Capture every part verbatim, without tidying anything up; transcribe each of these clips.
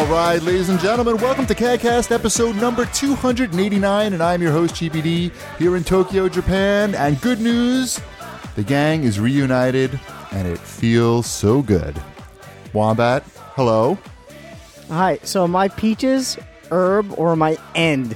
right, ladies and gentlemen, welcome to CADcast episode number two hundred eighty-nine, and I'm your host, G P D, here in Tokyo, Japan. And good news, the gang is reunited, and it feels so good. Wombat, hello. Hi, so am I peaches, herb, or am I end?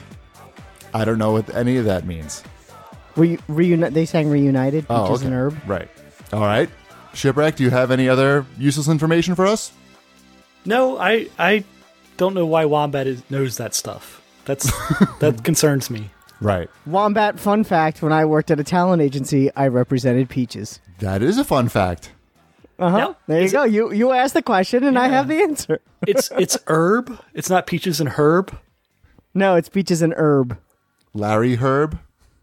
I don't know what any of that means. Re- reuni- they sang reunited, peaches Oh, okay. and herb. Right. All right. Shipwreck, do you have any other useless information for us? No, I I don't know why Wombat is, knows that stuff. That's that concerns me. Right. Wombat, fun fact, when I worked at a talent agency, I represented peaches. That is a fun fact. Uh-huh. Now, there you is go. You you asked the question, and I have the answer. It's it's herb. It's not peaches and herb. No, it's peaches and herb. Larry Herb?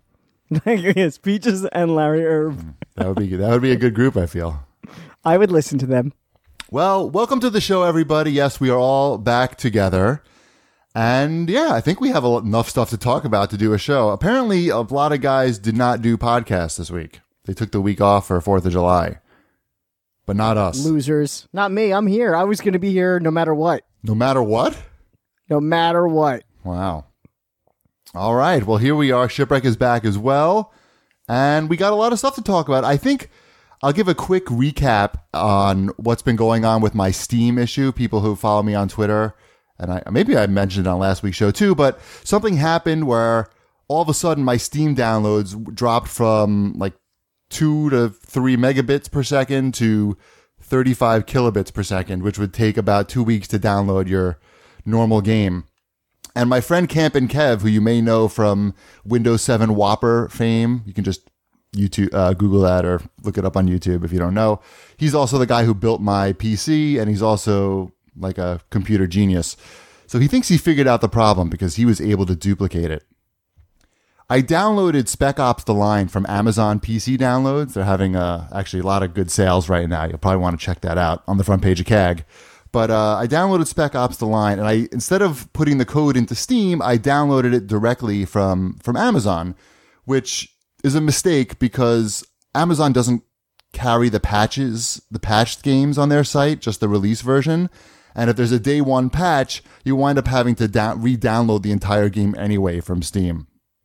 Yes, peaches and Larry Herb. That would be that would be a good group, I feel. I would listen to them. Well, welcome to the show, everybody. Yes, we are all back together. And yeah, I think we have enough stuff to talk about to do a show. Apparently, a lot of guys did not do podcasts this week. They took the week off for fourth of July. But not us. Losers. Not me. I'm here. I was going to be here no matter what. No matter what? No matter what. Wow. All right. Well, here we are. Shipwreck is back as well. And we got a lot of stuff to talk about. I think I'll give a quick recap on what's been going on with my Steam issue. People who follow me on Twitter, and I maybe I mentioned it on last week's show too, but something happened where all of a sudden my Steam downloads dropped from like two to three megabits per second to thirty-five kilobits per second, which would take about two weeks to download your normal game. And my friend Campin' Kev, who you may know from Windows seven Whopper fame, you can just YouTube, uh, Google that or look it up on YouTube if you don't know. He's also the guy who built my P C, and he's also like a computer genius. So he thinks he figured out the problem because he was able to duplicate it. I downloaded Spec Ops: The Line from Amazon P C downloads. They're having uh, actually a lot of good sales right now. You'll probably want to check that out on the front page of C A G. But uh, I downloaded Spec Ops: The Line, and I instead of putting the code into Steam, I downloaded it directly from from Amazon, which is a mistake because Amazon doesn't carry the patches, the patched games on their site, just the release version. And if there's a day one patch, you wind up having to da- re-download the entire game anyway from Steam.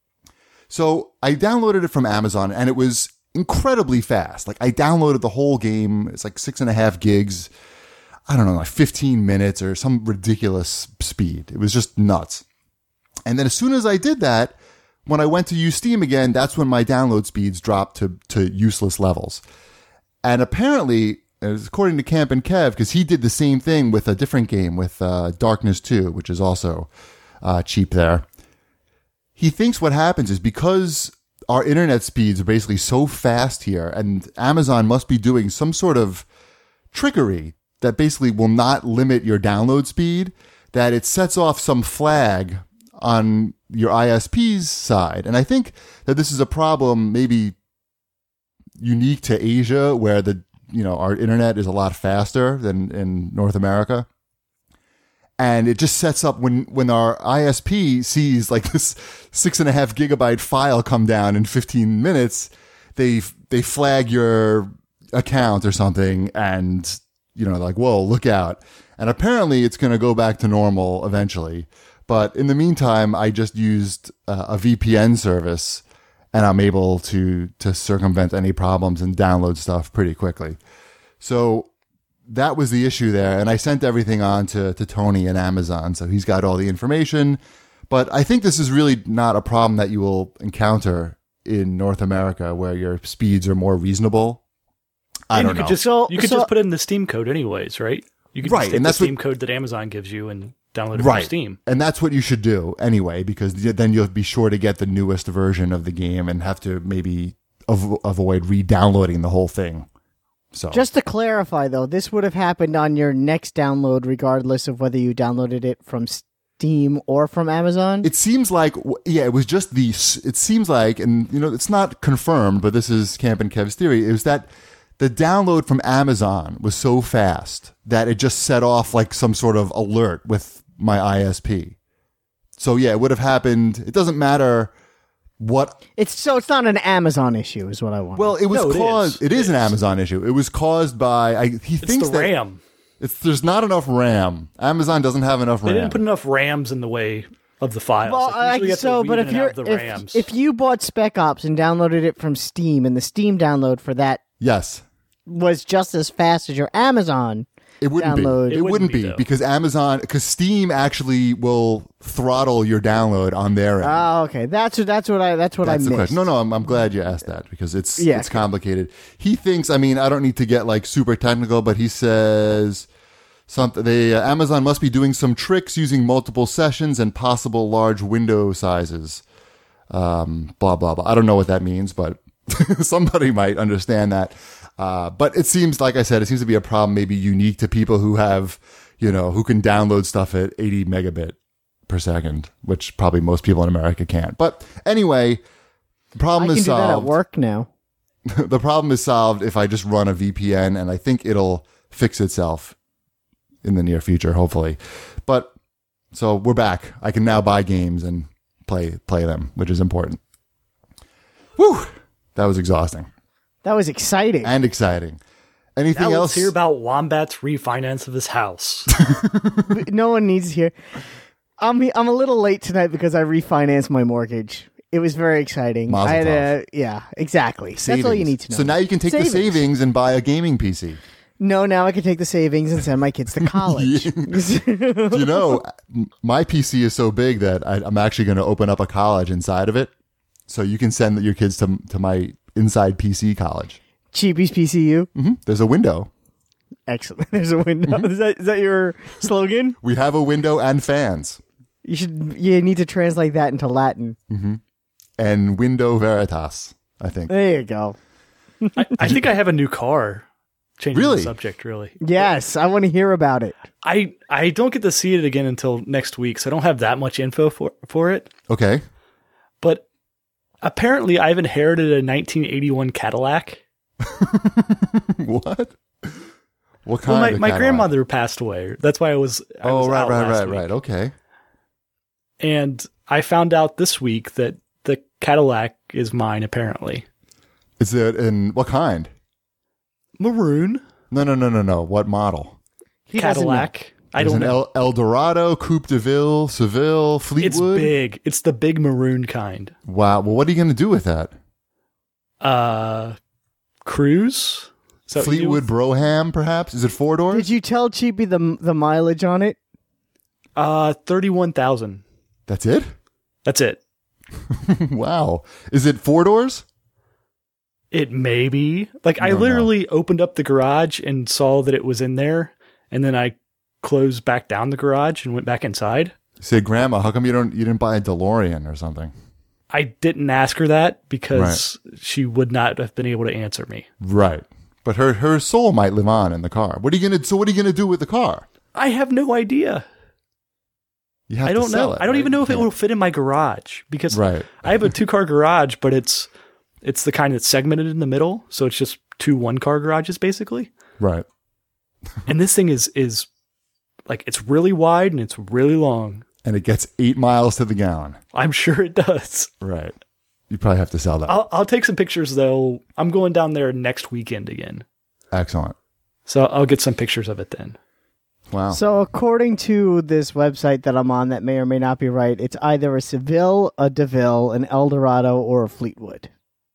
So I downloaded it from Amazon, and it was incredibly fast. Like I downloaded the whole game. It's like six and a half gigs. I don't know, like fifteen minutes or some ridiculous speed. It was just nuts. And then as soon as I did that, when I went to use Steam again, that's when my download speeds dropped to, to useless levels. And apparently, according to Campin' Kev, because he did the same thing with a different game, with uh, Darkness two, which is also uh, cheap there. He thinks what happens is because our internet speeds are basically so fast here, and Amazon must be doing some sort of trickery that basically will not limit your download speed, that it sets off some flag on your I S P's side. And I think that this is a problem maybe unique to Asia, where the you know our internet is a lot faster than in North America. And it just sets up when, when our I S P sees like this six and a half gigabyte file come down in fifteen minutes, they they flag your account or something, and you know, like, whoa, look out. And apparently it's going to go back to normal eventually. But in the meantime, I just used uh, a V P N service, and I'm able to to circumvent any problems and download stuff pretty quickly. So that was the issue there. And I sent everything on to, to Tony at Amazon, so he's got all the information. But I think this is really not a problem that you will encounter in North America, where your speeds are more reasonable. I and don't you know. Could just, So- you could so- just put in the Steam code anyways, right? You could Right, just take and the that's what- Steam code that Amazon gives you and download it Right. from Steam. And that's what you should do anyway, because then you'll be sure to get the newest version of the game and have to maybe av- avoid re-downloading the whole thing. So Just to clarify, though, this would have happened on your next download regardless of whether you downloaded it from Steam or from Amazon? it seems like, yeah, it was just the, it seems like, and you know, it's not confirmed, but this is Campin' Kev's theory, it was that the download from Amazon was so fast that it just set off like some sort of alert with my I S P. So yeah, it would have happened. It doesn't matter what. It's so it's not an Amazon issue, is what I want. Well, it was No, it caused. is. It is It an is. Amazon issue. It was caused by. I, he It's thinks the that RAM. It's there's not enough RAM. Amazon doesn't have enough They RAM. didn't put enough RAMs in the way of the files. Well, Like, usually you I, have to so, weave but in if and you're out the if, RAMs. if you bought Spec Ops and downloaded it from Steam, and the Steam download for that yes. was just as fast as your Amazon It wouldn't download. be. It, It wouldn't wouldn't be, be, though. because Amazon, because Steam actually will throttle your download on their end. Oh, okay. That's what that's what I that's what That's I the missed. question. No, no, I'm, I'm glad you asked that because it's Yeah. it's complicated. He thinks. I mean, I don't need to get like super technical, but he says something. They uh, Amazon must be doing some tricks using multiple sessions and possible large window sizes. Um, blah blah blah. I don't know what that means, but somebody might understand that. Uh, but it seems, like I said, it seems to be a problem maybe unique to people who have, you know, who can download stuff at eighty megabit per second, which probably most people in America can't. But anyway, the problem I can is do that at solved. work now. The problem is solved if I just run a V P N, and I think it'll fix itself in the near future, hopefully. But so we're back. I can now buy games and play play them, which is important. Whew, that was exhausting That was exciting. and exciting. Anything now else? let's hear about Wombat's refinance of his house. No one needs to hear. I'm I'm a little late tonight because I refinanced my mortgage. It was very exciting. Mazel I had a, yeah, exactly. That's all you Savings. need to know. So now you can take Savings. the savings and buy a gaming P C. No, now I can take the savings and send my kids to college. Do you know, m- my P C is so big that I, I'm actually going to open up a college inside of it, so you can send your kids to to my inside P C college. Cheapy's P C U. hmm There's a window. Excellent. There's a window. Is that is that your slogan? We have a window and fans. You should. You need to translate that into Latin. And window veritas, I think. There you go. I, I think I have a new car. Changing Really? the subject, really. Yes, I want to hear about it. I I don't get to see it again until next week, so I don't have that much info for for it. Okay. But apparently, I've inherited a nineteen eighty-one Cadillac. What? What kind Well, my, of my Cadillac? grandmother passed away. That's why I was. I Oh, was right, out right, last right, week. right. Okay. And I found out this week that the Cadillac is mine. Apparently, Is it in what kind? maroon No, no, no, no, no. What model? He doesn't know. Cadillac. I There's don't an know. El, Eldorado, Coupe de Ville, Seville, It's Fleetwood. big. It's the big maroon kind. Wow. Well, what are you going to do with that? Uh, cruise. Is that what you do? Fleetwood Broham, perhaps? Is it four doors? Did you tell Cheapy the the mileage on it? Uh, thirty-one thousand. That's it? That's it. Wow. Is it four doors? It may be. Like, I No, no. literally opened up the garage and saw that it was in there, and then I closed back down the garage and went back inside. Say, Grandma, how come you don't you didn't buy a DeLorean or something? I didn't ask her that because she would not have been able to answer me. Right. But her her soul might live on in the car. What are you gonna so what are you gonna do with the car? I have no idea. You have I to don't sell know. it, I don't right? even know if it Yeah. will fit in my garage because Right. I have a two car garage, but it's it's the kind that's segmented in the middle, so it's just two one car garages basically. Right. And this thing is is like it's really wide and it's really long. And it gets eight miles to the gallon. I'm sure it does. Right. You probably have to sell that. I'll I'll take some pictures though. I'm going down there next weekend again, Excellent. so I'll get some pictures of it then. Wow. So, according to this website that I'm on, that may or may not be right, it's either a Seville, a DeVille, an Eldorado, or a Fleetwood.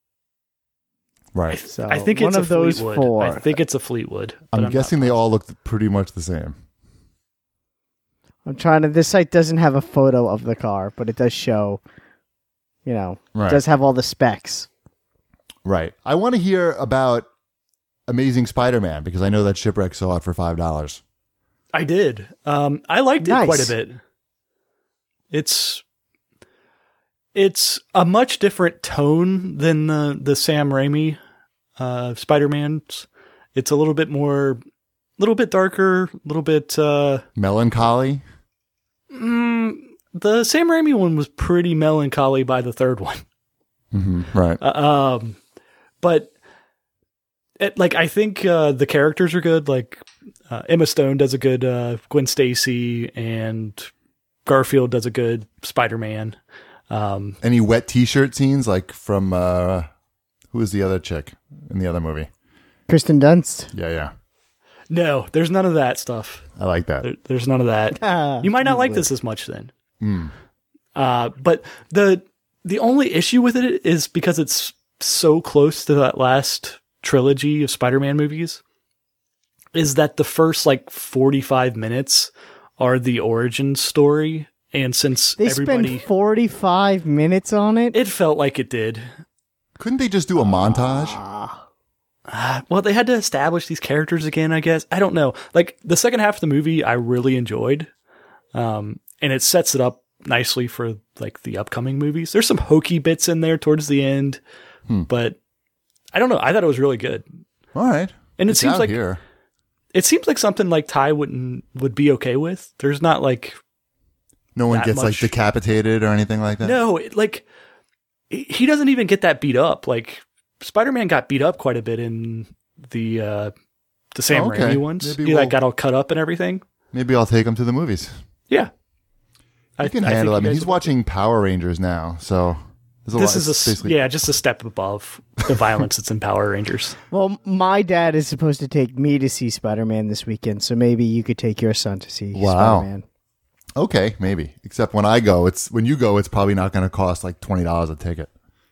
right. So, I think one it's of a those Fleetwood. four. I think it's a Fleetwood. but I'm, guessing not they all look pretty much the same. I'm trying to. This site doesn't have a photo of the car, but it does show. You know, Right. it does have all the specs. Right. I want to hear about Amazing Spider-Man because I know that Shipwreck saw it for five dollars. I did. Um, I liked it Nice. quite a bit. It's it's a much different tone than the the Sam Raimi uh, Spider-Man's. It's a little bit more, a little bit darker, a little bit. Uh, Melancholy. mm, the Sam Raimi one was pretty melancholy by the third one. hmm Right. Uh, um, but it, like I think uh, the characters are good. Like uh, Emma Stone does a good uh, Gwen Stacy, and Garfield does a good Spider-Man. Um, Any wet T-shirt scenes like from uh, who was the other chick in the other movie? Kristen Dunst. Yeah, yeah. No, there's none of that stuff. I like that. There, there's none of that. Ah, You might not like easily. this as much then. Mm. Uh, but the the only issue with it is because it's so close to that last trilogy of Spider-Man movies, is that the first like forty-five minutes are the origin story. And since They everybody, spent forty-five minutes on it. it felt like it did. Couldn't they just do a montage? Ah. Uh, well, they had to establish these characters again, I guess. I don't know. Like the second half of the movie, I really enjoyed, um, and it sets it up nicely for like the upcoming movies. There's some hokey bits in there towards the end, Hmm. but I don't know. I thought it was really good, All right. and it It's seems out like here. it seems like something like Ty wouldn't would be okay with. There's not like No one that gets like much- decapitated or anything like that. no, it, like he doesn't even get that beat up. Like Spider-Man got beat up quite a bit in the uh, the Sam Oh, okay. Raimi ones. Maybe he we'll- like got all cut up and everything. Maybe I'll take him to the movies. Yeah, I can handle it. I mean, he's watching Power Rangers now, so there's a This lot. is a it's s- basically yeah, just a step above the violence that's in Power Rangers. Well, my dad is supposed to take me to see Spider-Man this weekend, so maybe you could take your son to see Wow. Spider-Man. okay, maybe. Except when I go, it's when you go, it's probably not going to cost like twenty dollars a ticket.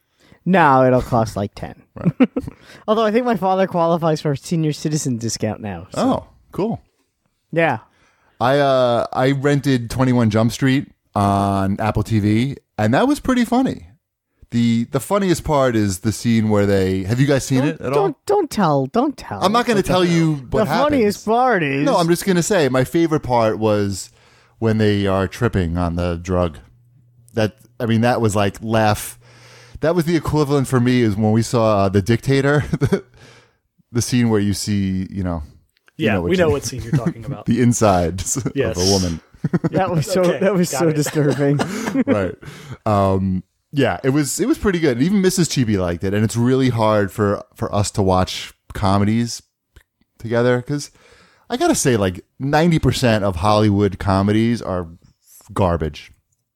No, it'll cost like ten. Right. Although I think my father qualifies for a senior citizen discount now. so- Oh, cool. Yeah. I uh I rented twenty-one Jump Street on Apple T V, and that was pretty funny. The the funniest part is the scene where they have you guys seen Don't, it at don't, all? don't tell. Don't tell. I'm not going to tell you what The happens. funniest part is No, I'm just going to say my favorite part was when they are tripping on the drug. That I mean, that was like laugh. That was the equivalent for me is when we saw uh, The Dictator, the, the scene where you see, you know, you Yeah, know what we you- know what scene you're talking about. the insides Yes. of a woman. that was so Okay, that was got so it. disturbing. Right. Um, yeah, it was it was pretty good. Even Missus Chibi liked it, and it's really hard for for us to watch comedies together because I gotta say, like ninety percent of Hollywood comedies are garbage.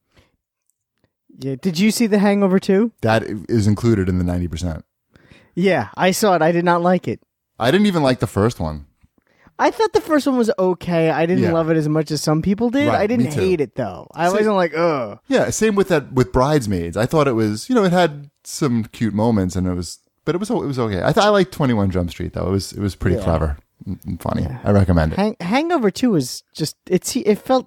Yeah. Did you see The Hangover too? That is included in the ninety percent. Yeah, I saw it. I did not like it. I didn't even like the first one. I thought the first one was okay. I didn't Yeah. love it as much as some people did. Right, I didn't me too. hate it though. I See- wasn't like, ugh. Yeah, same with that with Bridesmaids. I thought it was, you know, it had some cute moments, and it was, but it was it was okay. I th- I liked twenty-one Jump Street though. It was it was pretty Yeah. clever and and funny. I recommend it. Hang- Hangover two was just it's it felt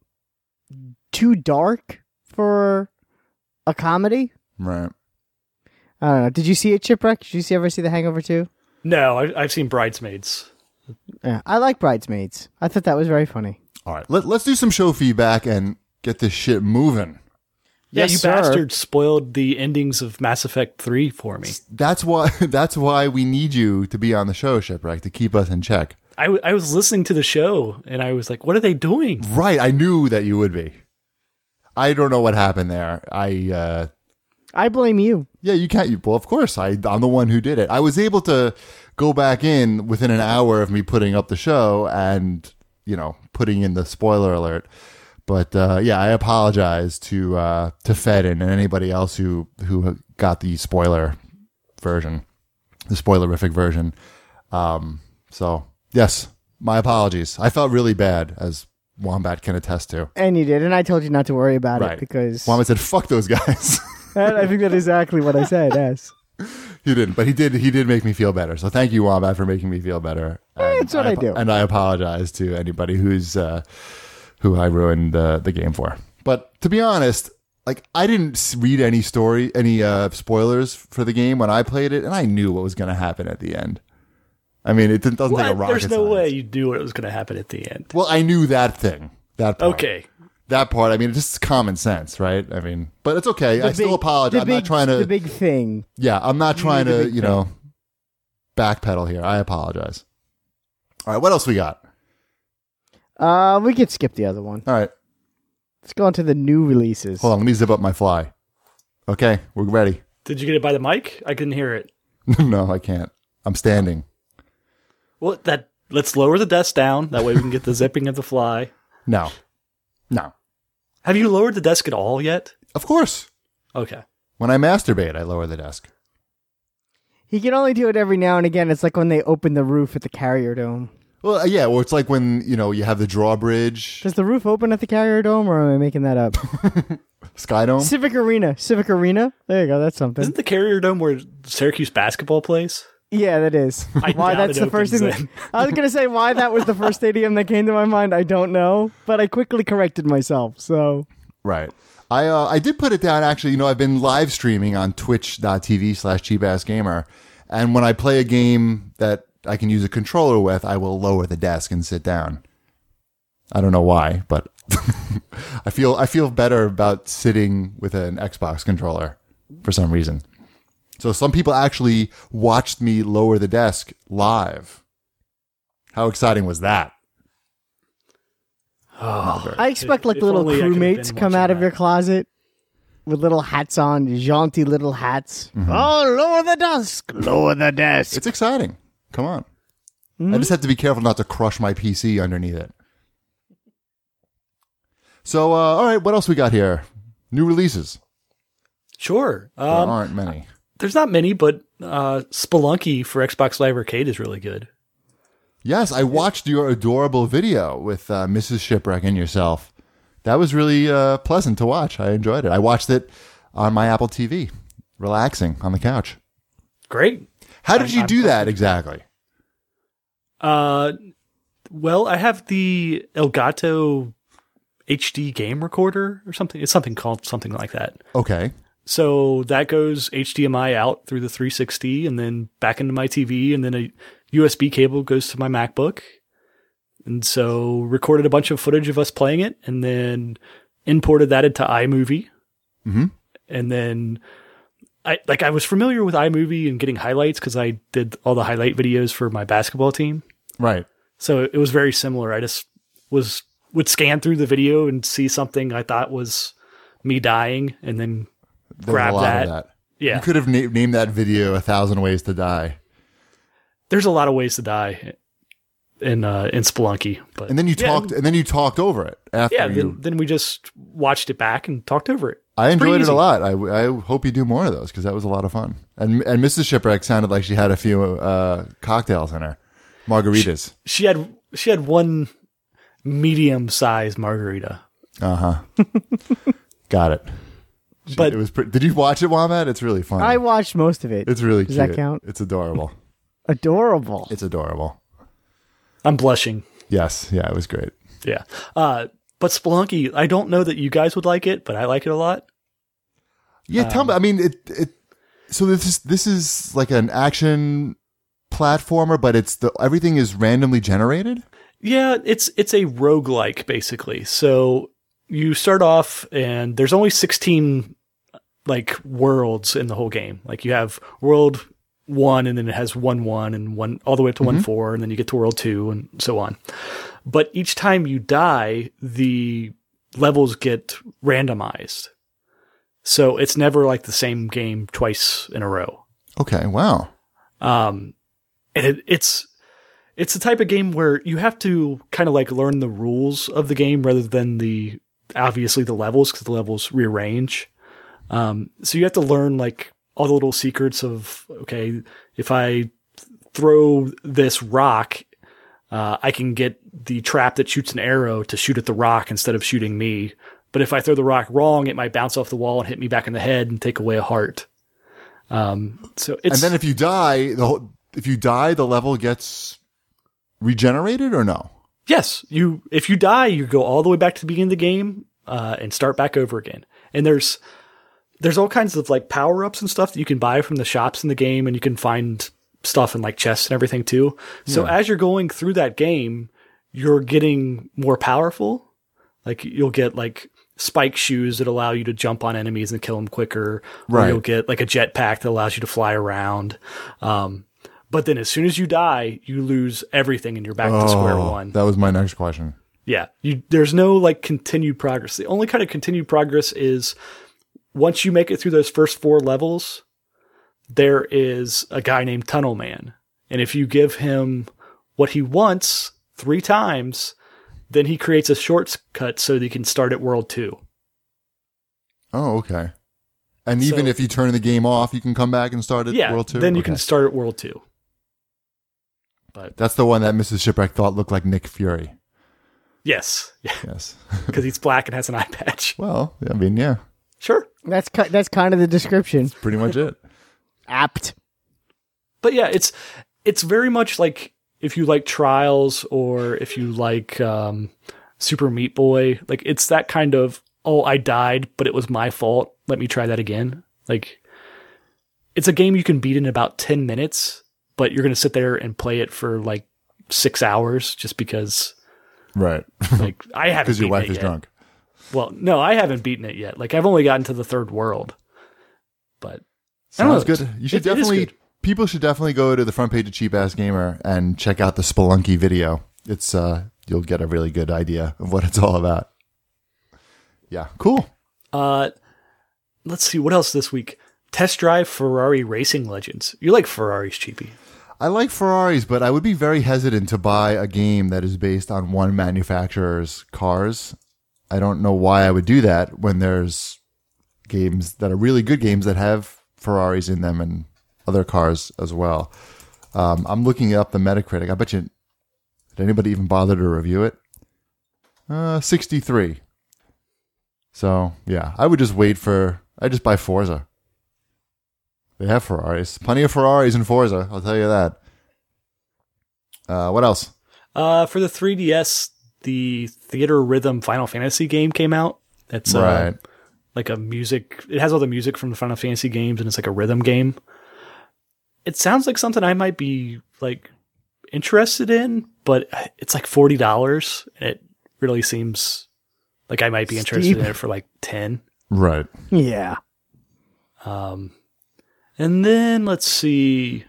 too dark for a comedy. Right. I don't know. Did you see it, Chipwreck? Did you see, ever see The Hangover two? No, I, I've seen Bridesmaids. Yeah, I like Bridesmaids. I thought that was very funny. All right. Let, let's do some show feedback and get this shit moving. Yeah, Yes, you sir. bastard spoiled the endings of Mass Effect three for me. That's why that's why we need you to be on the show, Shipwreck, to keep us in check. I, w- I was listening to the show and I was like, what are they doing? Right. I knew that you would be. I don't know what happened there. I uh I blame you. yeah, you can't you well of course. I I'm the one who did it. I was able to go back in within an hour of me putting up the show and, you know, putting in the spoiler alert. But uh, yeah, I apologize to uh, to Fedden and anybody else who who got the spoiler version, the spoilerific version. Um, so yes, my apologies. I felt really bad, as Wombat can attest to. And you did. And I told you not to worry about Right. it because Wombat said, "Fuck those guys." And I think that's exactly what I said, yes. He didn't, but he did. He did make me feel better. So thank you, Wombat, for making me feel better. And That's what I do. And I apologize to anybody who's uh, who I ruined the the game for. But to be honest, like I didn't s- read any story, any uh, spoilers for the game when I played it, and I knew what was going to happen at the end. I mean, it didn't- doesn't take a What? rocket There's no science. way you knew what was going to happen at the end. Well, I knew that thing. That part. Okay. That part. I mean, it's just common sense, right? I mean, but it's okay. I The still big- apologize. the I'm big, not trying to. The big thing. Yeah, I'm not trying the to, big you know, backpedal here. I apologize. All right, what else we got? Uh, we could skip the other one. All right, Let's go on to the new releases. hold on. Let me zip up my fly. Okay, we're ready. Did you get it by the mic? I couldn't hear it. No, I can't. I'm standing. Well, that let's lower the desk down. That way we can get the zipping of the fly. No, no. Have you lowered the desk at all yet? Of course. Okay. When I masturbate, I lower the desk. He can only do it every now and again. It's like when they open the roof at the Carrier Dome. Well, yeah, well, it's like when, you know, you have the drawbridge, Does the roof open at the Carrier Dome, or am I making that up? Sky Dome. Civic Arena. Civic Arena. There you go. That's something. Isn't the Carrier Dome where Syracuse basketball plays? Yeah, that is. I Why doubt that's it the first opens thing. then. That, I was gonna say why that was the first stadium that came to my mind. I don't know, but I quickly corrected myself. So Right. I uh, I did put it down, actually. You know, I've been live streaming on twitch.tv slash cheapassgamer. And when I play a game that I can use a controller with, I will lower the desk and sit down. I don't know why, but I feel I feel better about sitting with an Xbox controller for some reason. So some people actually watched me lower the desk live. How exciting was that? Oh, I expect like If little only I could've crewmates been come watching out of that. your closet with little hats on, jaunty little hats. Oh, lower the desk, lower the desk. It's exciting. Come on. I just have to be careful not to crush my P C underneath it. So, uh, all right, what else we got here? New releases. sure. There Um, aren't many. there's not many, but uh, Spelunky for Xbox Live Arcade is really good. Yes, I watched your adorable video with uh, Missus Shipwreck and yourself. That was really uh, pleasant to watch. I enjoyed it. I watched it on my Apple T V, relaxing on the couch. Great. How did I'm- you I'm do that exactly? Uh, well, I have the Elgato H D game recorder or something. It's something called something like that. Okay. So that goes H D M I out through the three sixty and then back into my T V, and then a U S B cable goes to my MacBook. And so recorded a bunch of footage of us playing it and then imported that into iMovie. Mhm. And then I like I was familiar with iMovie and getting highlights because I did all the highlight videos for my basketball team. Right. So it was very similar. I just was would scan through the video and see something I thought was me dying and then There's grab a lot that. of that. Yeah. You could have na- named that video A Thousand Ways to Die. There's a lot of ways to die in uh, in Spelunky, but And then you yeah, talked and then you talked over it after Yeah, you then, then we just watched it back and talked over it. I It's pretty enjoyed it easy. a lot. I, I hope you do more of those because that was a lot of fun. And and Missus Shipwreck sounded like she had a few uh, cocktails in her, margaritas. She had she had one medium sized margarita, Uh huh. Got it. She- but it was. Pre- Did you watch it, Wombat? It's really funny. I watched most of it. it's really Does cute. that count? It's adorable. Adorable. It's adorable. I'm blushing. Yes. Yeah. It was great. Yeah, uh, but Spelunky, I don't know that you guys would like it, but I like it a lot. Yeah. Tell me. I mean, it. It. So this is this is like an action platformer, but it's the everything is randomly generated. Yeah, it's it's a roguelike basically. So you start off and there's only sixteen like worlds in the whole game. Like you have world one and then it has one one and one all the way up to one four and then you get to world two and so on. But each time you die, the levels get randomized. So it's never like the same game twice in a row. Okay. Wow. Um, and it, it's it's the type of game where you have to kind of like learn the rules of the game rather than the obviously the levels because the levels rearrange. Um, so you have to learn like all the little secrets of okay, if I throw this rock, uh, I can get the trap that shoots an arrow to shoot at the rock instead of shooting me. But if I throw the rock wrong, it might bounce off the wall and hit me back in the head and take away a heart. Um, so it's And then if you die, the whole, if you die, the level gets regenerated or no? yes, you if you die, you go all the way back to the beginning of the game uh, and start back over again. And there's there's all kinds of like power ups and stuff that you can buy from the shops in the game, and you can find stuff in like chests and everything too. So Yeah. as you're going through that game, you're getting more powerful. Like you'll get like spike shoes that allow you to jump on enemies and kill them quicker. Or Right. you'll get like a jetpack that allows you to fly around. Um, but then as soon as you die, you lose everything and you're back to square Oh, one. That was my next question. Yeah, you, there's no like continued progress. The only kind of continued progress is once you make it through those first four levels, there is a guy named Tunnel Man. And if you give him what he wants three times, then he creates a shortcut so that you can start at world two. Oh, okay. And even So- if you turn the game off, you can come back and start at Yeah, World Two. then you Okay. can start at world two. But That's the one that Missus Shipwreck thought looked like Nick Fury. yes, yeah, Yes. because he's black and has an eye patch. Well, I mean, yeah, Sure. That's ki- that's kind of the description. pretty much it. Apt. But yeah, it's it's very much like if you like Trials or if you like um, Super Meat Boy, like it's that kind of, oh, I died, but it was my fault. Let me try that again. Like it's a game you can beat in about ten minutes, but you're going to sit there and play it for like six hours just because Right. like I haven't Because your beaten wife it is yet. drunk. Well, no, I haven't beaten it yet. Like I've only gotten to the third world. But I don't Sounds know, good. You should it- it is definitely, good. people should definitely go to the front page of Cheap Ass Gamer and check out the Spelunky video. It's, uh, you'll get a really good idea of what it's all about. Yeah. Cool. Uh, let's see what else this week. Test drive Ferrari Racing Legends. You like Ferraris, Cheapy? I like Ferraris, but I would be very hesitant to buy a game that is based on one manufacturer's cars. I don't know why I would do that when there's games that are really good games that have Ferraris in them and other cars as well. Um, I'm looking up the Metacritic. I bet you, did anybody even bother to review it? Uh, sixty-three. So, yeah, I would just wait for, I just buy Forza. They have Ferraris. Plenty of Ferraris in Forza, I'll tell you that. Uh, what else? Uh, for the three D S, the Theater Rhythm Final Fantasy game came out. It's uh, Right. like a music. It has all the music from the Final Fantasy games, and it's like a rhythm game. It sounds like something I might be like interested in, but it's like forty dollars. It really seems like I might be interested Steep. in it for like ten. Right. Yeah. Um, and then let's see.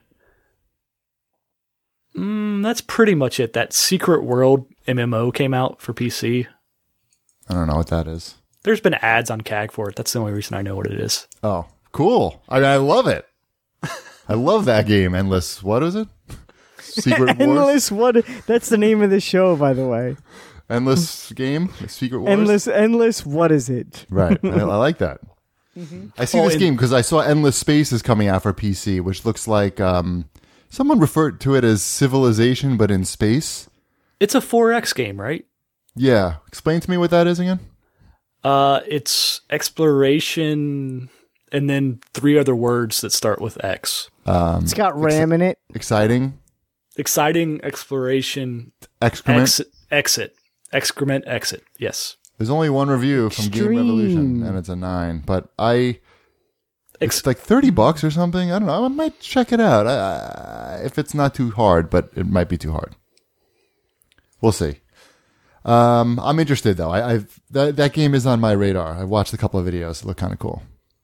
Mm, that's pretty much it. That Secret World M M O came out for P C. I don't know what that is. There's been ads on C A G for it. That's the only reason I know what it is. Oh, cool. I mean, I love it. I love that game. Endless. What is it? Secret Wars? Endless. What? That's the name of the show, by the way. Endless game? Secret Wars? Endless. Endless. What is it? Right. I, I like that. I see Oh, this and- game because I saw Endless Space is coming out for P C, which looks like um, someone referred to it as Civilization, but in space. It's a four X game, right? Yeah. Explain to me what that is again. Uh, it's exploration and then three other words that start with X. Um, It's got RAM in it. exciting. Exciting exploration, Excrement. exit, exit, excrement, exit. Yes. There's only one review from Game Extreme. Revolution, and it's a nine. But I, Ex- it's like thirty bucks or something. I don't know. I might check it out. I, I, if it's not too hard, but it might be too hard. We'll see. Um, I'm interested though. I, I've that that game is on my radar. I watched a couple of videos. It looked kind of cool.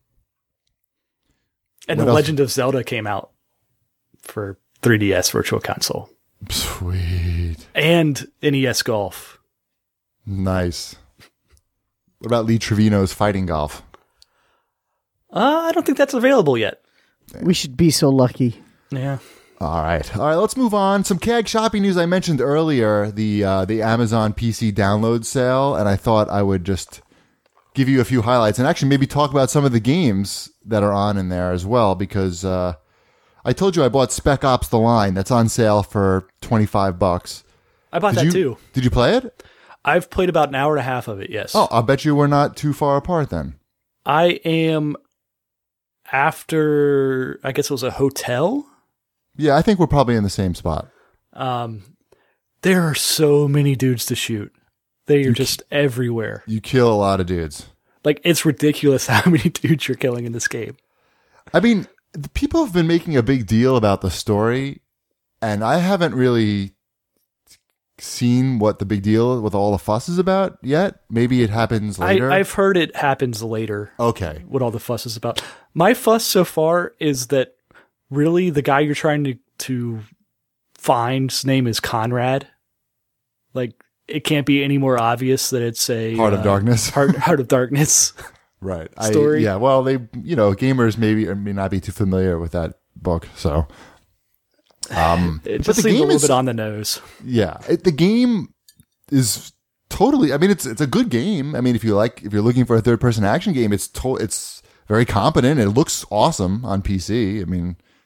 and what The else? Legend of Zelda came out for three D S Virtual Console Sweet, and N E S Golf. nice. What about Lee Trevino's Fighting Golf? Uh, I don't think that's available yet. We should be so lucky. Yeah. All right, all right. Let's move on. Some C A G shopping news. I mentioned earlier the uh, the Amazon P C download sale, and I thought I would just give you a few highlights and actually maybe talk about some of the games that are on in there as well. Because uh, I told you I bought Spec Ops: The Line. That's on sale for twenty five bucks. I bought Did that you too. Did you play it? I've played about an hour and a half of it, yes. Oh, I bet you we're not too far apart then. I am after, I guess it was a hotel. Yeah, I think we're probably in the same spot. Um, there are so many dudes to shoot. They are just everywhere. You kill a lot of dudes. Like, it's ridiculous how many dudes you're killing in this game. I mean, the people have been making a big deal about the story, and I haven't really seen what the big deal with all the fuss is about yet. Maybe it happens later. I, I've heard it happens later, okay. what all the fuss is about. My fuss so far is that really the guy you're trying to, to find's name is Conrad. Like, it can't be any more obvious that it's a Heart of uh, Darkness. Heart, Heart of Darkness. Right. story. I, yeah. Well, they, you know, gamers maybe or may not be too familiar with that book. So, um, It but just the seemed a game little is, bit on the nose. yeah, it, the game is totally, I mean, it's, it's a good game. I mean, if you like, if you're looking for a third person action game, it's to, it's very competent. It looks awesome on P C. I mean,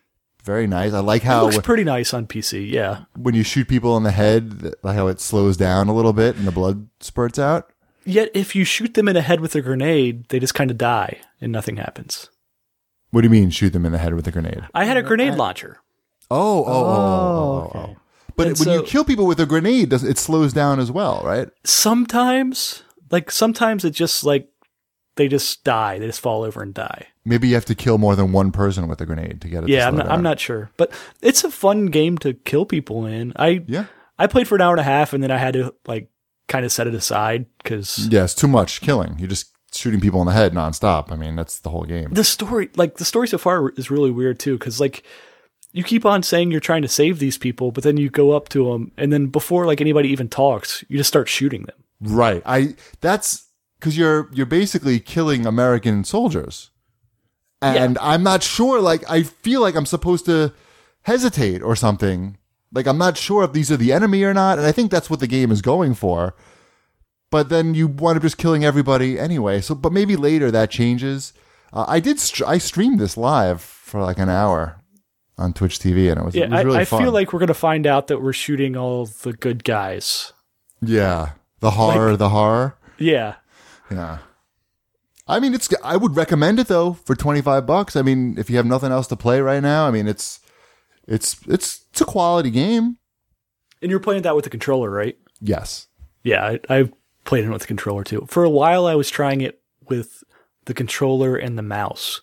very nice. I like It how looks pretty nice on P C. Yeah. when you shoot people in the head, like how it slows down a little bit and the blood spurts out. Yet if you shoot them in the head with a grenade, they just kind of die and nothing happens. What do you mean, shoot them in the head with a grenade? I had a grenade launcher. Oh, oh, oh, oh, oh, oh. okay. But And when you so- kill people with a grenade, does it slows down as well, right? Sometimes, like sometimes it just like they just die. They just fall over and die. Maybe you have to kill more than one person with a grenade to get it. Yeah, to I'm slow not, down. I'm not sure, but it's a fun game to kill people in. I Yeah. I played for an hour and a half, and then I had to like kind of set it aside because Yeah, it's too much killing. You're just shooting people in the head nonstop. I mean, that's the whole game. the story, like the story so far, is really weird too. Because like you keep on saying you're trying to save these people, but then you go up to them, and then before like anybody even talks, you just start shooting them. Right. I. That's because you're you're basically killing American soldiers, and I'm not sure. Like, I feel like I'm supposed to hesitate or something. Like, I'm not sure if these are the enemy or not, and I think that's what the game is going for. But then you wind up just killing everybody anyway. So, but maybe later that changes. Uh, I did. Str- I streamed this live for like an hour on Twitch T V, and it was, Yeah, it was really I, I fun. feel like we're gonna find out that we're shooting all the good guys. yeah, the horror, the horror. Yeah, Yeah. I mean, it's. I would recommend it though for twenty five bucks. I mean, if you have nothing else to play right now, I mean, it's, it's, it's, it's a quality game. and you're playing that with the controller, right? Yes. Yeah, I, I played it with the controller too. For a while, I was trying it with the controller and the mouse.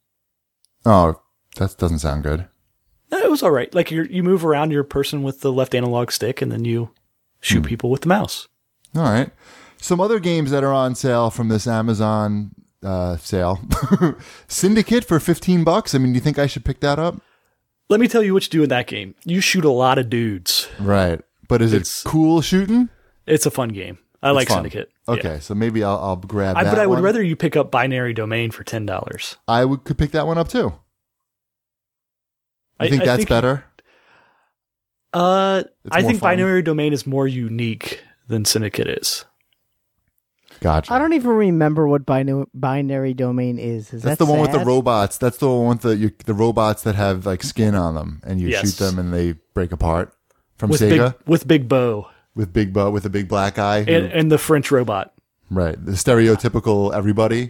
Oh, that doesn't sound good. Eh, It was all right. Like you, you move around your person with the left analog stick, and then you shoot Hmm. people with the mouse. All right. Some other games that are on sale from this Amazon uh, sale. Syndicate for fifteen bucks. I mean, do you think I should pick that up? Let me tell you what you do in that game. You shoot a lot of dudes. Right. But is It's- it cool shooting? It's a fun game. I like fun. Syndicate. Okay, Yeah. so maybe I'll, I'll grab I, that but I would one. rather you pick up Binary Domain for ten dollars. I would could pick that one up too. I think that's better. Uh, It's I more think fun. Binary Domain is more unique than Syndicate is. Gotcha. I don't even remember what bino- binary domain is. Is That's that the one with the sad? robots. That's the one with the you, the robots that have like skin on them, and you Yes. shoot them and they break apart. From With Sega big with Big Bo with Big Bo with a big black eye. who- and, and the French robot. right, the stereotypical everybody.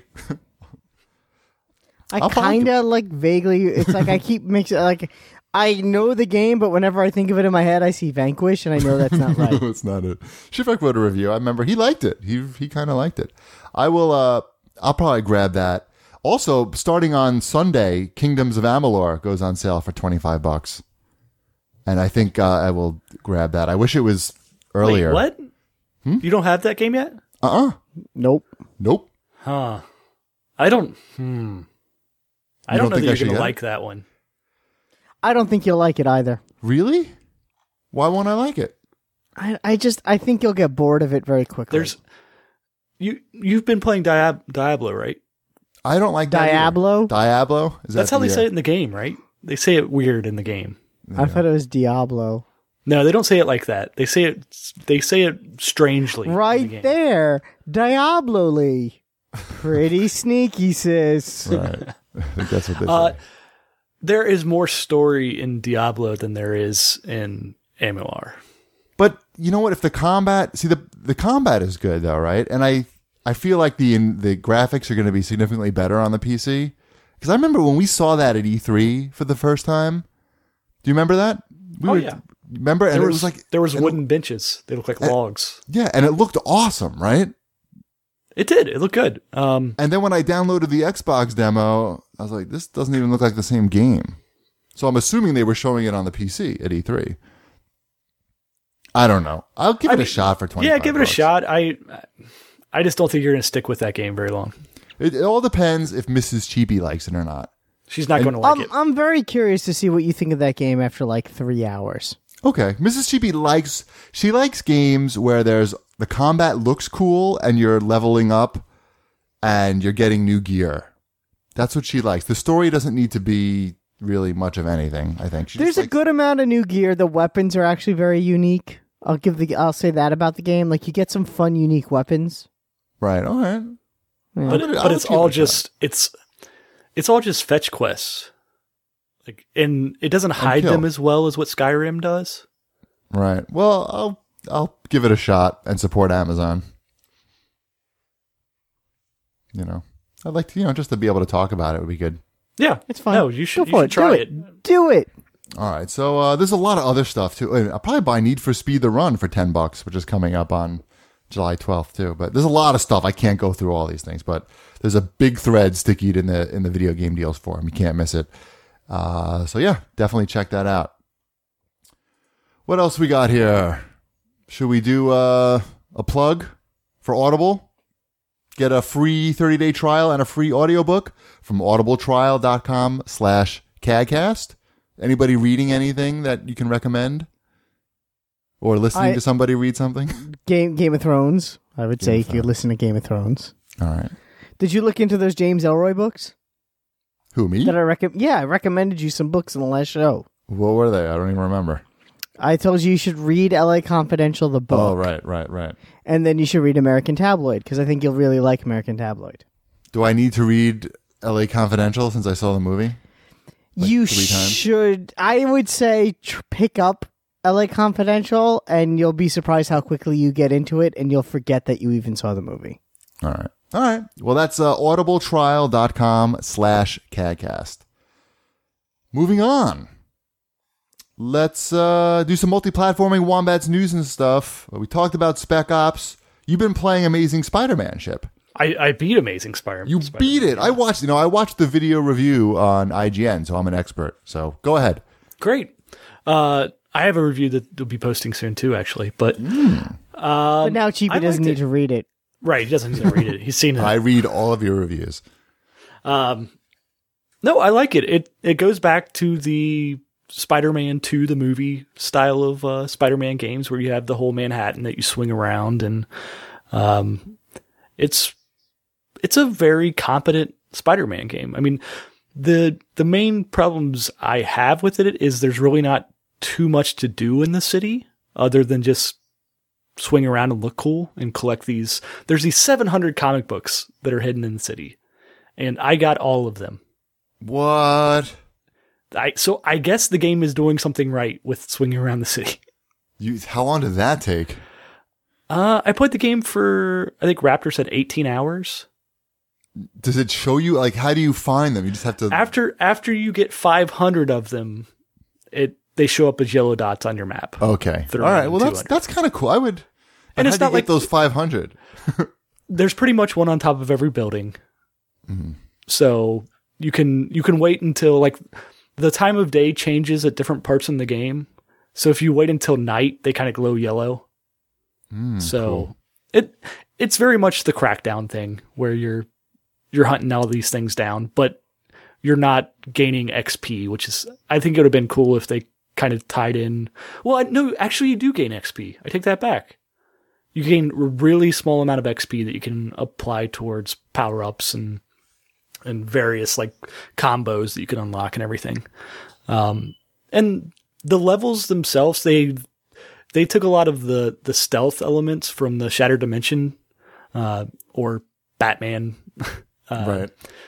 I I'll probably- kind of like vaguely. It's like I keep mixing. Like I know the game, but whenever I think of it in my head, I see Vanquish, and I know that's not right. No, it's not it. Shipwreck wrote a review. I remember he liked it. He he kind of liked it. I will. Uh, I'll probably grab that. Also, starting on Sunday, Kingdoms of Amalur goes on sale for twenty five bucks, and I think uh, I will grab that. I wish it was earlier. Wait, what? Hmm? You don't have that game yet? Uh uh Nope. Nope. Huh. I don't. Hmm. I You don't, don't know think that I you're should going to get it? like that one. I don't think you'll like it either. Really? Why won't I like it? I I just I think you'll get bored of it very quickly. There's you. You've been playing Diab- Diablo, right? I don't like that either. Diablo. Diablo. Is That's that how they the, uh, say it in the game, right? They say it weird in the game. I thought it was Diablo. No, they don't say it like that. They say it. They say it strangely. in the Right game. there, Diablo Lee. Pretty sneaky, sis. Right. I think that's what they say. Uh, There is more story in Diablo than there is in M O R. But you know what? If the combat, see the the combat is good though, right? And I I feel like the the graphics are going to be significantly better on the P C because I remember when we saw that at E three for the first time. Do you remember that? We Oh, yeah. Remember? And There it was, was like there was and- wooden benches. They look like logs. yeah, and it looked awesome, right? It did. It looked good. Um, And then when I downloaded the Xbox demo, I was like, this doesn't even look like the same game. So I'm assuming they were showing it on the P C at E three. I don't know. I'll give I it a mean, shot for twenty. yeah, give it a shot. I, I just don't think you're going to stick with that game very long. It, it all depends if Missus Cheapy likes it or not. She's not And- going to like I'm, it. I'm very curious to see what you think of that game after like three hours. Okay. Missus Cheapy likes, she likes games where there's, the combat looks cool and you're leveling up and you're getting new gear. That's what she likes. The story doesn't need to be really much of anything, I think. She There's just a likes- good amount of new gear. The weapons are actually very unique. I'll give the I'll say that about the game. Like you get some fun, unique weapons. Right. All right. but gonna- but I'll it's give it all a just it's it's all just fetch quests. Like, and it doesn't hide kill. them as well as what Skyrim does. Right. Well, I'll I'll give it a shot and support Amazon. You know, I'd like to, you know, just to be able to talk about it would be good. Yeah, It's fine. No, you should, Go for you should it. try Do it. it. Do it. All right, so uh, there's a lot of other stuff too. I'll probably buy Need for Speed: The Run for ten bucks, which is coming up on July twelfth too. But there's a lot of stuff. I can't go through all these things, but there's a big thread stickied in the in the video game deals for them. You can't miss it. Uh, so yeah, definitely check that out. What else we got here? Should we do uh, a plug for Audible? Get a free thirty-day trial and a free audiobook from audibletrial.com slash CADcast. Anybody reading anything that you can recommend? Or listening I- to somebody read something? Game Game of Thrones. I would Game say of if you listen to Game of Thrones. All right. Did you look into those James Elroy books? Who, me? That I recommend? Yeah, I recommended you some books in the last show. What were they? I don't even remember. I told you you should read L A Confidential, the book. Oh, right, right, right. And then you should read American Tabloid, because I think you'll really like American Tabloid. Do I need to read L A Confidential since I saw the movie? Like you three times? should, I would say, tr- pick up L A Confidential, and you'll be surprised how quickly you get into it, and you'll forget that you even saw the movie. All right. All right. Well, that's uh, audibletrial.com slash CADcast. Moving on. Let's uh, do some multi-platforming Wombats news and stuff. We talked about Spec Ops. You've been playing Amazing Spider-Man, Ship. I, I beat Amazing Spider-Man. You beat it. I watched, you know, I watched the video review on I G N, so I'm an expert. So go ahead. Great. Uh, I have a review that we'll be posting soon too, actually. But um, But now Cheapy I doesn't liked need it. to read it. Right, he doesn't need to read it. He's seen it. I read all of your reviews. Um, no, I like it. It it goes back to the Spider-Man two, the movie style of uh, Spider-Man games, where you have the whole Manhattan that you swing around, and um, it's it's a very competent Spider-Man game. I mean, the the main problems I have with it is there's really not too much to do in the city other than just swing around and look cool and collect these. There's these seven hundred comic books that are hidden in the city, and I got all of them. What? I so I guess the game is doing something right with swinging around the city. You? How long did that take? Uh, I played the game for, I think Raptor said eighteen hours. Does it show you, like, how do you find them? You just have to... After after you get five hundred of them, it they show up as yellow dots on your map. Okay. They're All right. around Well, that's two hundred. that's kind of cool. I would... And it's how'd you not get like- those five hundred. There's pretty much one on top of every building. Mm-hmm. So you can you can wait until, like, the time of day changes at different parts in the game. So if you wait until night, they kind of glow yellow. Mm, So cool. it it's very much the Crackdown thing where you're you're hunting all these things down, but you're not gaining X P, which is, I think it would have been cool if they kind of tied in. Well, I, no, actually you do gain X P. I take that back. You gain a really small amount of X P that you can apply towards power ups and and various like combos that you can unlock and everything. Um, and the levels themselves, they they took a lot of the the stealth elements from the Shattered Dimension uh, or Batman. uh, right.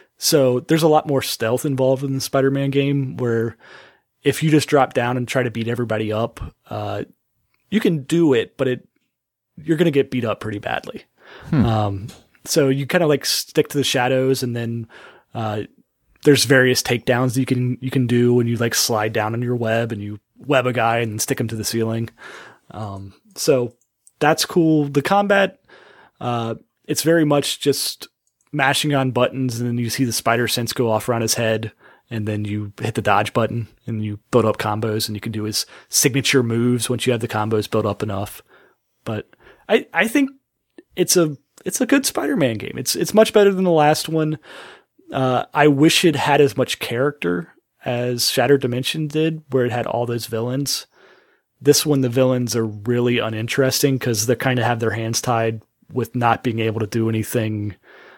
So there's a lot more stealth involved in the Spider-Man game, where if you just drop down and try to beat everybody up, uh, you can do it, but it you're going to get beat up pretty badly. Hmm. Um, so you kind of like stick to the shadows, and then uh, there's various takedowns that you can you can do when you like slide down on your web and you web a guy and stick him to the ceiling. Um, so that's cool. The combat, uh, it's very much just mashing on buttons, and then you see the spider sense go off around his head, and then you hit the dodge button and you build up combos, and you can do his signature moves once you have the combos built up enough. But I, I think it's a it's a good Spider-Man game. It's it's much better than the last one. Uh, I wish it had as much character as Shattered Dimension did, where it had all those villains. This one, the villains are really uninteresting because they kind of have their hands tied with not being able to do anything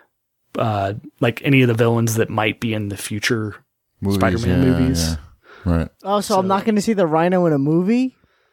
uh, like any of the villains that might be in the future Movies, Spider-Man yeah, movies. yeah. Right. Oh, so, So- I'm not going to see the Rhino in a movie?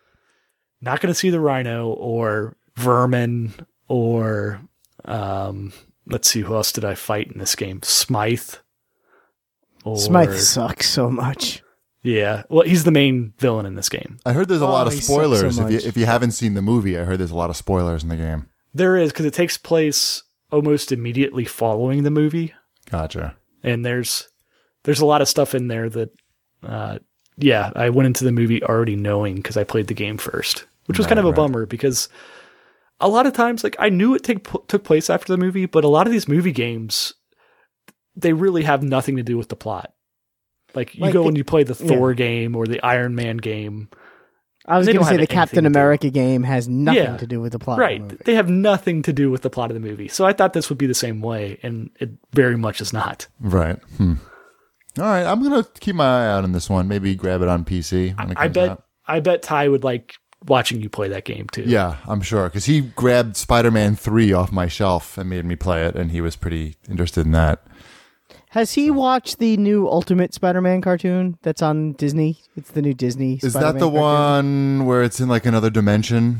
Not going to see the Rhino or Vermin or um, let's see, who else did I fight in this game? Smythe. Or, Smythe sucks so much. Yeah, well, he's the main villain in this game. I heard there's a Oh, lot of he sucks so spoilers. if you much. if you haven't seen the movie, I heard there's a lot of spoilers in the game. There is, because it takes place almost immediately following the movie, Gotcha. and there's there's a lot of stuff in there that, uh, yeah, I went into the movie already knowing because I played the game first, which was Right, kind of a right. bummer because a lot of times, like, I knew it take, took place after the movie, but a lot of these movie games, they really have nothing to do with the plot. Like, you Like go the- and you play the Thor yeah. game or the Iron Man game. I was They going don't to say have the anything Captain to do. America game has nothing Yeah. to do with the plot. Right. Of the movie. They have nothing to do with the plot of the movie. So I thought this would be the same way, and it very much is not. Right. Hmm. All right. I'm gonna keep my eye out on this one. Maybe grab it on P C when it I comes bet out. I bet Ty would like watching you play that game too. Yeah, I'm sure because he grabbed Spider-Man three off my shelf and made me play it, and he was pretty interested in that. Has he watched the new Ultimate Spider-Man cartoon that's on Disney? It's the new Disney. Is Spider-Man that the cartoon. one where it's in like another dimension?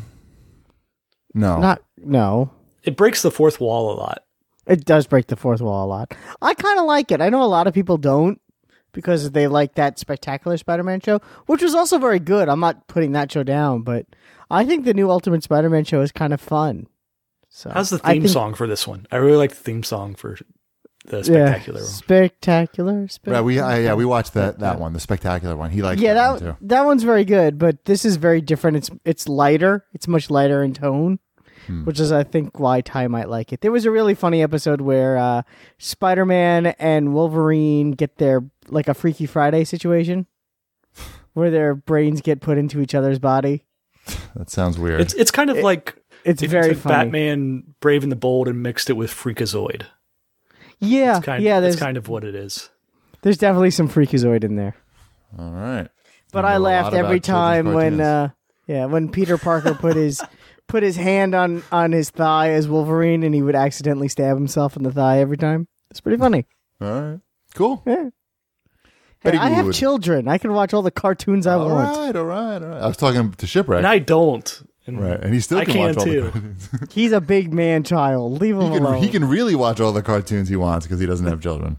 No. Not no. It breaks the fourth wall a lot. It does break the fourth wall a lot. I kind of like it. I know a lot of people don't because they like that Spectacular Spider-Man show, which was also very good. I'm not putting that show down, but I think the new Ultimate Spider-Man show is kind of fun. So How's the I theme think- song for this one? I really like the theme song for the Spectacular yeah, one. Spectacular. spectacular. Right, we I, yeah we watched that that one, the spectacular one. He liked yeah, that, that one too. that one's very good, but this is very different. It's it's lighter. It's much lighter in tone, Hmm. which is I think why Ty might like it. There was a really funny episode where uh, Spider-Man and Wolverine get their like a Freaky Friday situation, where their brains get put into each other's body. That sounds weird. It's it's kind of like It's if very you took funny. Batman Brave and the Bold and mixed it with Freakazoid. Yeah, It's kind yeah. that's There's kind of what it is. there's definitely some Freakazoid in there. All right. But You I know a laughed lot every about children's time when, cartoons. uh, yeah, when Peter Parker put his put his hand on on his thigh as Wolverine, and he would accidentally stab himself in the thigh every time. It's pretty funny. All right. Cool. Yeah. Hey, Betty I have Boop. children. I can watch all the cartoons I All want. right, all right, all right. I was talking to Shipwreck. And I don't. And Right, and he still I can, can watch all too. the cartoons. He's a big man child. Leave him he, can, alone. he can really watch all the cartoons he wants because he doesn't have children.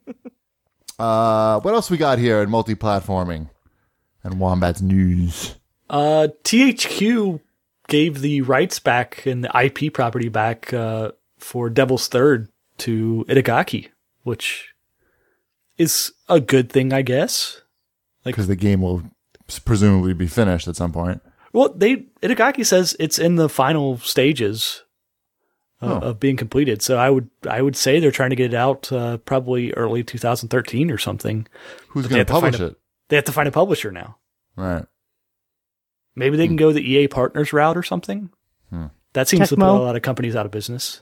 uh, what else we got here in multi-platforming and Wombat's news? Uh, T H Q gave the rights back and the I P property back uh, for Devil's Third to Itagaki, which is a good thing, I guess. Because the game will presumably be finished at some point. Well, they Itagaki says it's in the final stages uh, Oh. of being completed. So I would I would say they're trying to get it out uh, probably early two thousand thirteen or something. Who's But they going have to to find publish a- it? They have to find a publisher now. Right. Maybe they can go the E A Partners route or something. Hmm. That seems to put Tecmo. a lot of companies out of business.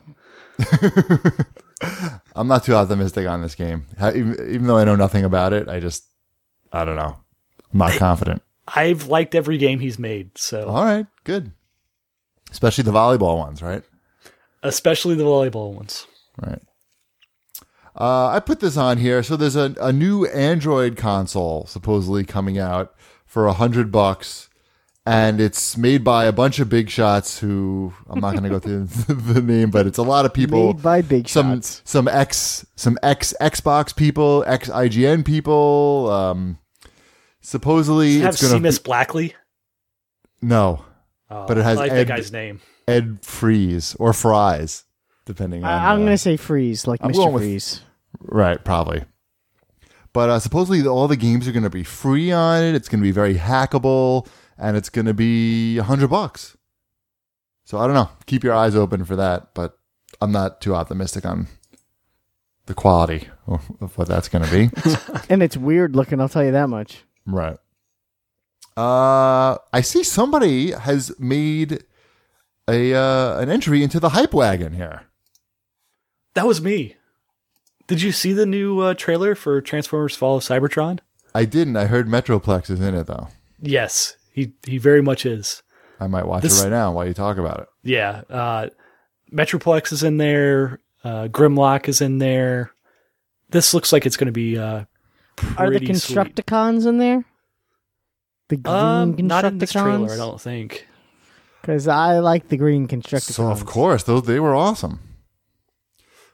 I'm not too optimistic on this game. Ha- Even, even though I know nothing about it, I just, I don't know. I'm not confident. I've liked every game he's made, so All right, good. Especially the volleyball ones, right? especially the volleyball ones. Right. Uh, I put this on here. So there's a, a new Android console supposedly coming out for a hundred bucks, and it's made by a bunch of big shots who I'm not going to go through the name, but it's a lot of people. Made by big some shots. some ex some ex Xbox people, ex I G N people. Um, supposedly Have it's going to Seamus Blackley. no Oh, But it has I like Ed- that guy's name. Ed Freeze or Fries, depending on. I, I'm uh, going to say Freeze, like I'm Mister going with- Freeze. Right, probably. But uh, supposedly all the games are going to be free on it. It's going to be very hackable, and it's going to be a hundred bucks. So I don't know. Keep your eyes open for that, but I'm not too optimistic on the quality of of what that's going to be. And it's weird looking, I'll tell you that much. Right. Uh, I see somebody has made a uh, an entry into the hype wagon here. That was me. Did you see the new uh, trailer for Transformers Fall of Cybertron? I didn't. I heard Metroplex is in it though. Yes, he he very much is. I might watch This- it right now while you talk about it. Yeah, uh, Metroplex is in there. Uh, Grimlock is in there. This looks like it's going to be uh, Are the pretty sweet. Constructicons in there? The green Um, Constructicons? not in this trailer, I don't think. Because I like the green Constructicons. So of course, those they were awesome.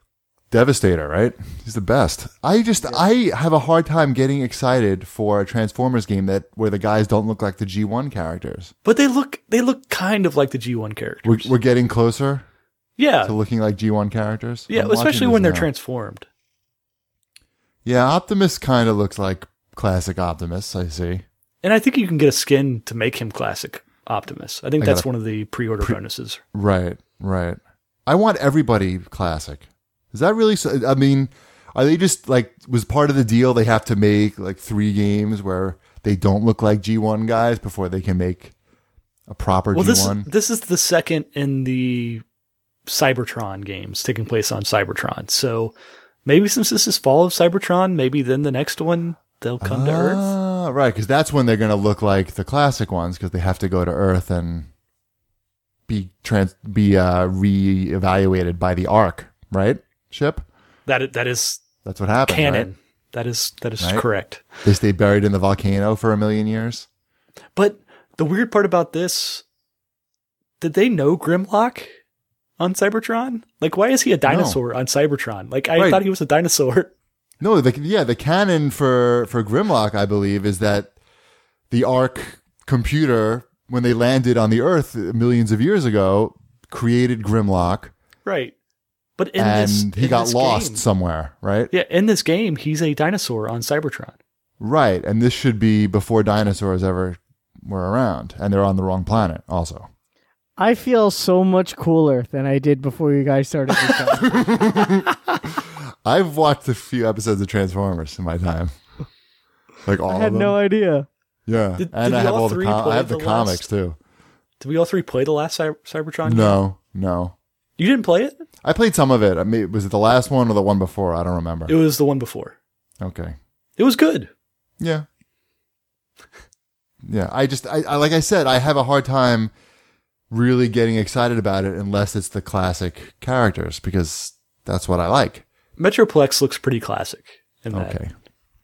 Devastator, right? He's the best. I just I have a hard time getting excited for a Transformers game that where the guys don't look like the G one characters. But they look they look kind of like the G one characters. We're, we're getting closer yeah. to looking like G one characters. Yeah, I'm especially watching when this they're now. transformed. Yeah, Optimus kind of looks like classic Optimus, I see. And I think you can get a skin to make him classic Optimus. I think I that's gotta- one of the pre-order Pre- bonuses. Right, right. I want everybody classic. Is that really so? I mean, are they just like, was part of the deal they have to make like three games where they don't look like G one guys before they can make a proper Well, this G one? this is the second in the Cybertron games taking place on Cybertron. So maybe since this is Fall of Cybertron, maybe then the next one they'll come to Earth. Ah, right, because that's when they're going to look like the classic ones because they have to go to Earth and be trans be uh, re-evaluated by the Ark, right? Ship. That i- that is That's what happens. canon. Right? That is that is Right? correct. They stay buried in the volcano for a million years. But the weird part about this, did they know Grimlock on Cybertron? Like, why is he a dinosaur on Cybertron? Like, I Right. thought he was a dinosaur. No, the, yeah, the canon for for Grimlock, I believe, is that the Ark computer, when they landed on the Earth millions of years ago, created Grimlock, Right. But in and this, he in got this lost game- somewhere, right? Yeah, in this game, he's a dinosaur on Cybertron. Right, and this should be before dinosaurs ever were around, and they're on the wrong planet, also. I feel so much cooler than I did before you guys started this show. I've watched a few episodes of Transformers in my time, like all I of had them. no idea. Yeah, Did- and did I we have all all the three com- play I have the, the comics last- too. Did we all three play the last Cy- Cybertron game? No, no. You didn't play it? I played some of it. I mean, was it the last one or the one before? I don't remember. It was the one before. Okay. It was good. Yeah. Yeah. I just, I, I like I said, I have a hard time really getting excited about it unless it's the classic characters because that's what I like. Metroplex looks pretty classic in that. Okay.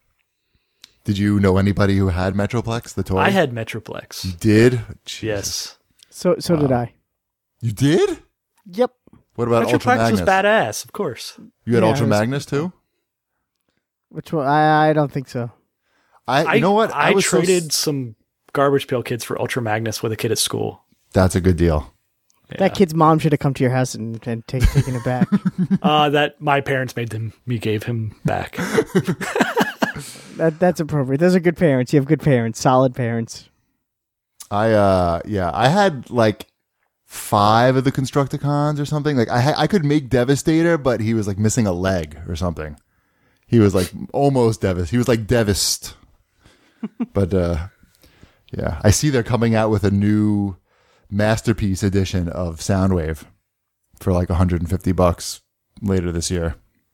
Did you know anybody who had Metroplex, the toy? I had Metroplex. You did? Jesus. Yes. So so did I. You did? Yep. What about Ultra Metroplex was Magnus? badass, of course. You had Yeah, Ultra it was- Magnus too? Which one? I I don't think so. I, you know what? I, was so s- traded some Garbage Pail Kids for Ultra Magnus with a kid at school. That's a good deal. Yeah. That kid's mom should have come to your house and, and take, taken it back. uh, that my parents made them. Me gave him back. that that's appropriate. Those are good parents. You have good parents, solid parents. I uh yeah, I had like five of the Constructicons or something. Like I ha- I could make Devastator, but he was like missing a leg or something. He was like almost Devis. He was like Devist. But uh yeah, I see they're coming out with a new masterpiece edition of Soundwave for like one hundred fifty bucks later this year.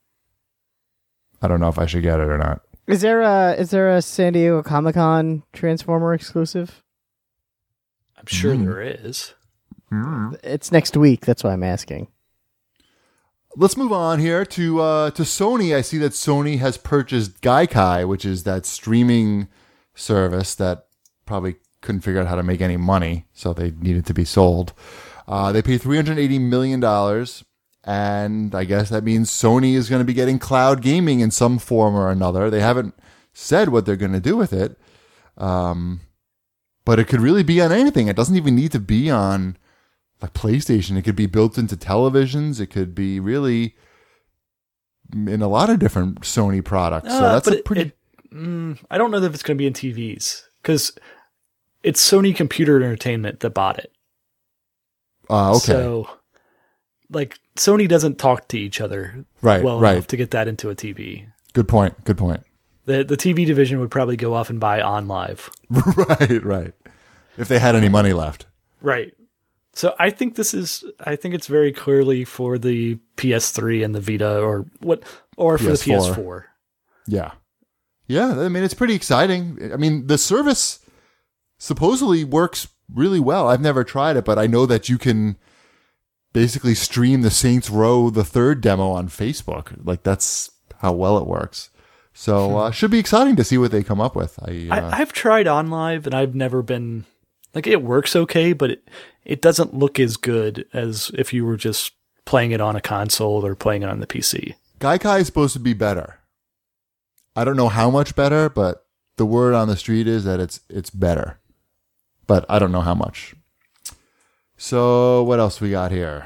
I don't know if I should get it or not. Is there a is there a San Diego Comic Con Transformer exclusive? I'm sure Mm. there is. It's next week. That's why I'm asking. Let's move on here to uh, to Sony. I see that Sony has purchased Gaikai, which is that streaming service that probably couldn't figure out how to make any money, so they needed to be sold. Uh, they paid three hundred eighty million dollars, and I guess that means Sony is going to be getting cloud gaming in some form or another. They haven't said what they're going to do with it, um, but it could really be on anything. It doesn't even need to be on like PlayStation. It could be built into televisions. It could be really in a lot of different Sony products. so Uh, that's but a it- pretty. it- mm, I don't know if it's going to be in T Vs because it's Sony Computer Entertainment that bought it. uh, okay, So, like, Sony doesn't talk to each other right, well right. enough to get that into a T V. Good point. Good point. The the T V division would probably go off and buy OnLive. right, right. If they had any money left. Right. So I think this is I think it's very clearly for the P S three and the Vita or what or for P S four. the P S four. Yeah. Yeah, I mean, it's pretty exciting. I mean, the service supposedly works really well. I've never tried it, but I know that you can basically stream the Saints Row the third demo on Facebook. Like, that's how well it works. So, uh, should be exciting to see what they come up with. I, uh, I, I've tried OnLive and I've never been like it works okay, but it it doesn't look as good as if you were just playing it on a console or playing it on the P C. Gaikai is supposed to be better. I don't know how much better, but the word on the street is that it's it's better. But I don't know how much. So what else we got here?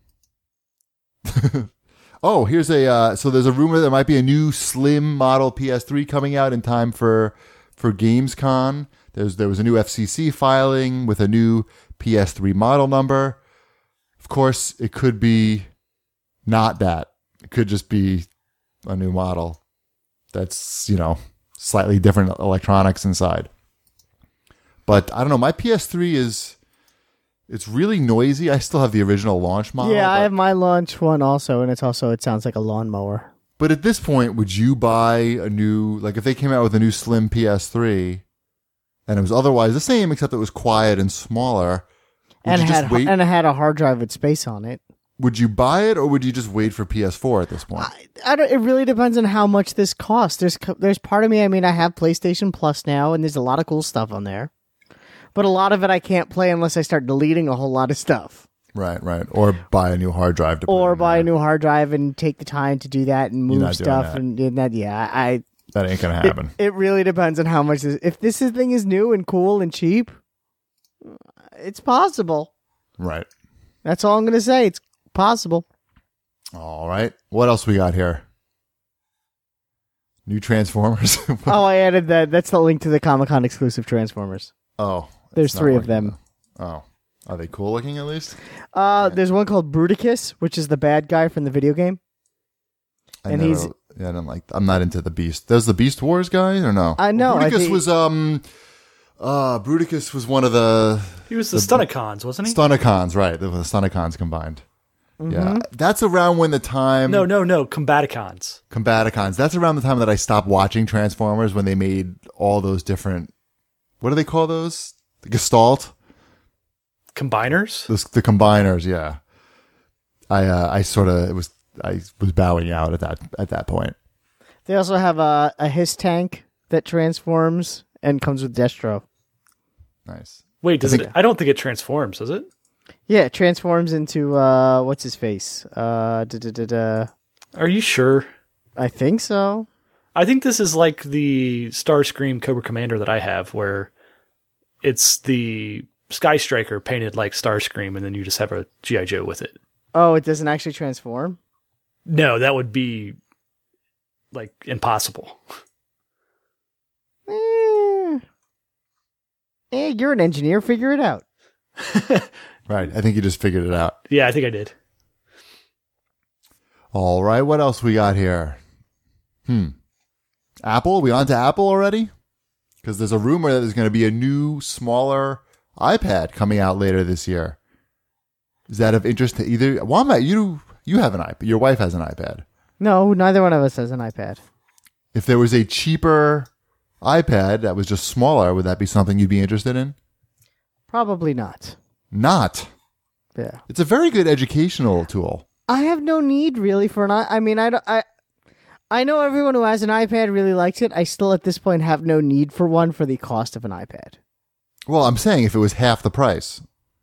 Oh, here's a uh, so there's a rumor there might be a new slim model P S three coming out in time for for Gamescom. There's there was a new F C C filing with a new P S three model number. Of course, it could be not that. It could just be a new model that's, you know, slightly different electronics inside. But I don't know, my P S three is it's really noisy. I still have the original launch model. Yeah, I but- have my launch one also, and it's also it sounds like a lawnmower. But at this point, would you buy a new, like if they came out with a new slim P S three and it was otherwise the same except it was quiet and smaller, would And you it just had wait? and it had a hard drive with space on it. Would you buy it or would you just wait for P S four at this point? I, I don't, it really depends on how much this costs. There's co- there's part of me. I mean, I have PlayStation Plus now, and there's a lot of cool stuff on there. But a lot of it I can't play unless I start deleting a whole lot of stuff. Right, right. Or buy a new hard drive to put Or in buy there. a new hard drive and take the time to do that and You're move not doing stuff that. and, and that. Yeah, I. That ain't gonna It, happen. it really depends on how much. This, if this is- thing is new and cool and cheap, it's possible. Right. That's all I'm gonna say. It's possible. All right. What else we got here? New Transformers. Oh, I added that. That's the link to the Comic Con exclusive Transformers. Oh, There's it's not three of working, them. though. Oh, are they cool looking at least? Uh, there's one called Bruticus, which is the bad guy from the video game. I And never- he's- yeah, I don't like. I'm not into the Beast. There's the Beast Wars guy or no? I know, I Bruticus think- was um, uh, Bruticus was one of the He was the, Stunnicons, wasn't he? Stunnicons, right? The, the Stunnicons combined. Mm-hmm. Yeah, that's around when the time no, no, no. Combaticons. Combaticons. That's around the time that I stopped watching Transformers when they made all those different. What do they call those? The Gestalt. Combiners? The, the combiners, yeah. I uh, I sort of it was I was bowing out at that at that point. They also have a, a Hiss tank that transforms and comes with Destro. Nice. Wait, does I it? think- I don't think it transforms, does it? Yeah, it transforms into uh, what's his face? Uh, da, da, da, da. Are you sure? I think so. I think this is like the Starscream Cobra Commander that I have, where it's the Sky Striker painted like Starscream, and then you just have a G I Joe with it. Oh, it doesn't actually transform. No, that would be like impossible. Eh. Eh, you're an engineer. Figure it out. Right. I think you just figured it out. Yeah, I think I did. All right. What else we got here? Hmm. Apple. We on to Apple already? Because there's a rumor that there's going to be a new, smaller iPad coming out later this year. Is that of interest to either? Wombat, you you have an iPad. Your wife has an iPad. No, neither one of us has an iPad. If there was a cheaper iPad that was just smaller, would that be something you'd be interested in? Probably not. Not. Yeah. It's a very good educational tool. I have no need really for an i. I mean, I don't. I. I know everyone who has an iPad really likes it. I still, at this point, have no need for one for the cost of an iPad. Well, I'm saying if it was half the price.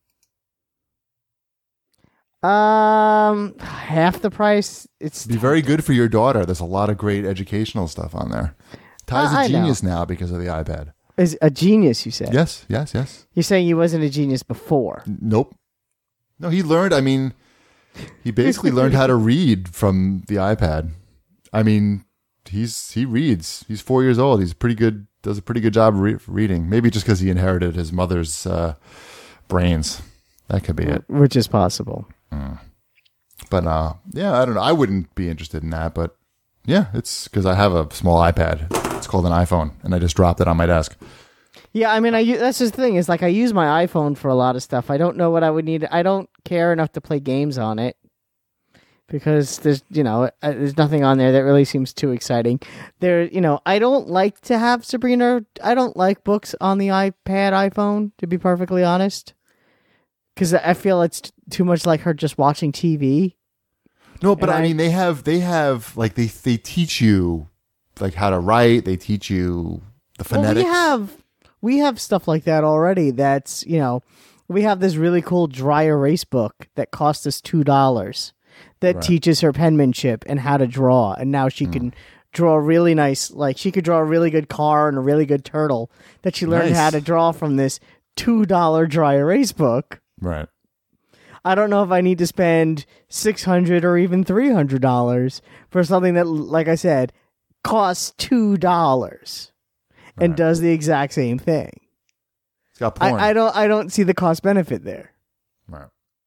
Um, half the price. It's It'd be very good for your daughter. There's a lot of great educational stuff on there. Ty's Uh, I a know. genius now because of the iPad. is a genius. You said. Yes, yes, yes. You're saying he wasn't a genius before. Nope. No, he learned, I mean, he basically learned how to read from the iPad. I mean, he's he reads. He's four years old. He's pretty good, does a pretty good job re- reading. Maybe just because he inherited his mother's uh, brains. That could be it. Which is possible. But uh, yeah, I don't know. I wouldn't be interested in that. But yeah, it's because I have a small iPad. It's called an iPhone, and I just dropped it on my desk. Yeah, I mean, I u- that's the thing is like I use my iPhone for a lot of stuff. I don't know what I would need. I don't care enough to play games on it because there's you know uh, there's nothing on there that really seems too exciting. There, you know, I don't like to have Sabrina. I don't like books on the iPad, iPhone, to be perfectly honest, because I feel it's t- too much like her just watching T V. No, but And I, I- mean, they have they have like they they teach you like how to write. They teach you the phonetics. Well, we have we have stuff like that already. That's you know, we have this really cool dry erase book that cost us two dollars, that Right. teaches her penmanship and how to draw, and now she mm. can draw a really nice, like she could draw a really good car and a really good turtle that she learned Nice. how to draw from this two dollar dry erase book. Right. I don't know if I need to spend six hundred dollars or even three hundred dollars for something that, like I said, costs two dollars right. and does the exact same thing. It's got porn. I, I don't. I don't see the cost benefit there. Right.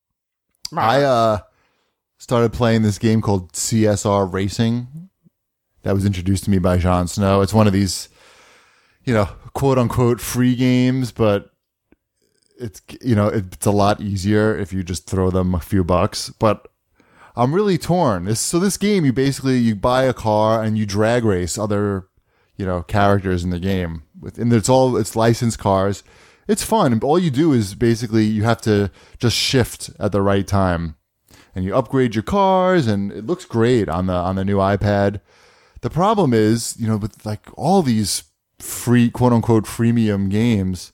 I uh, started playing this game called C S R Racing that was introduced to me by Jon Snow. It's one of these, you know, quote unquote free games, but it's, you know, it's a lot easier if you just throw them a few bucks. But I'm really torn. This, so this game, you basically, you buy a car and you drag race other, you know, characters in the game. And it's all, it's licensed cars. It's fun. All you do is basically you have to just shift at the right time, and you upgrade your cars, and it looks great on the on the new iPad. The problem is, you know, with like all these free, quote unquote, freemium games,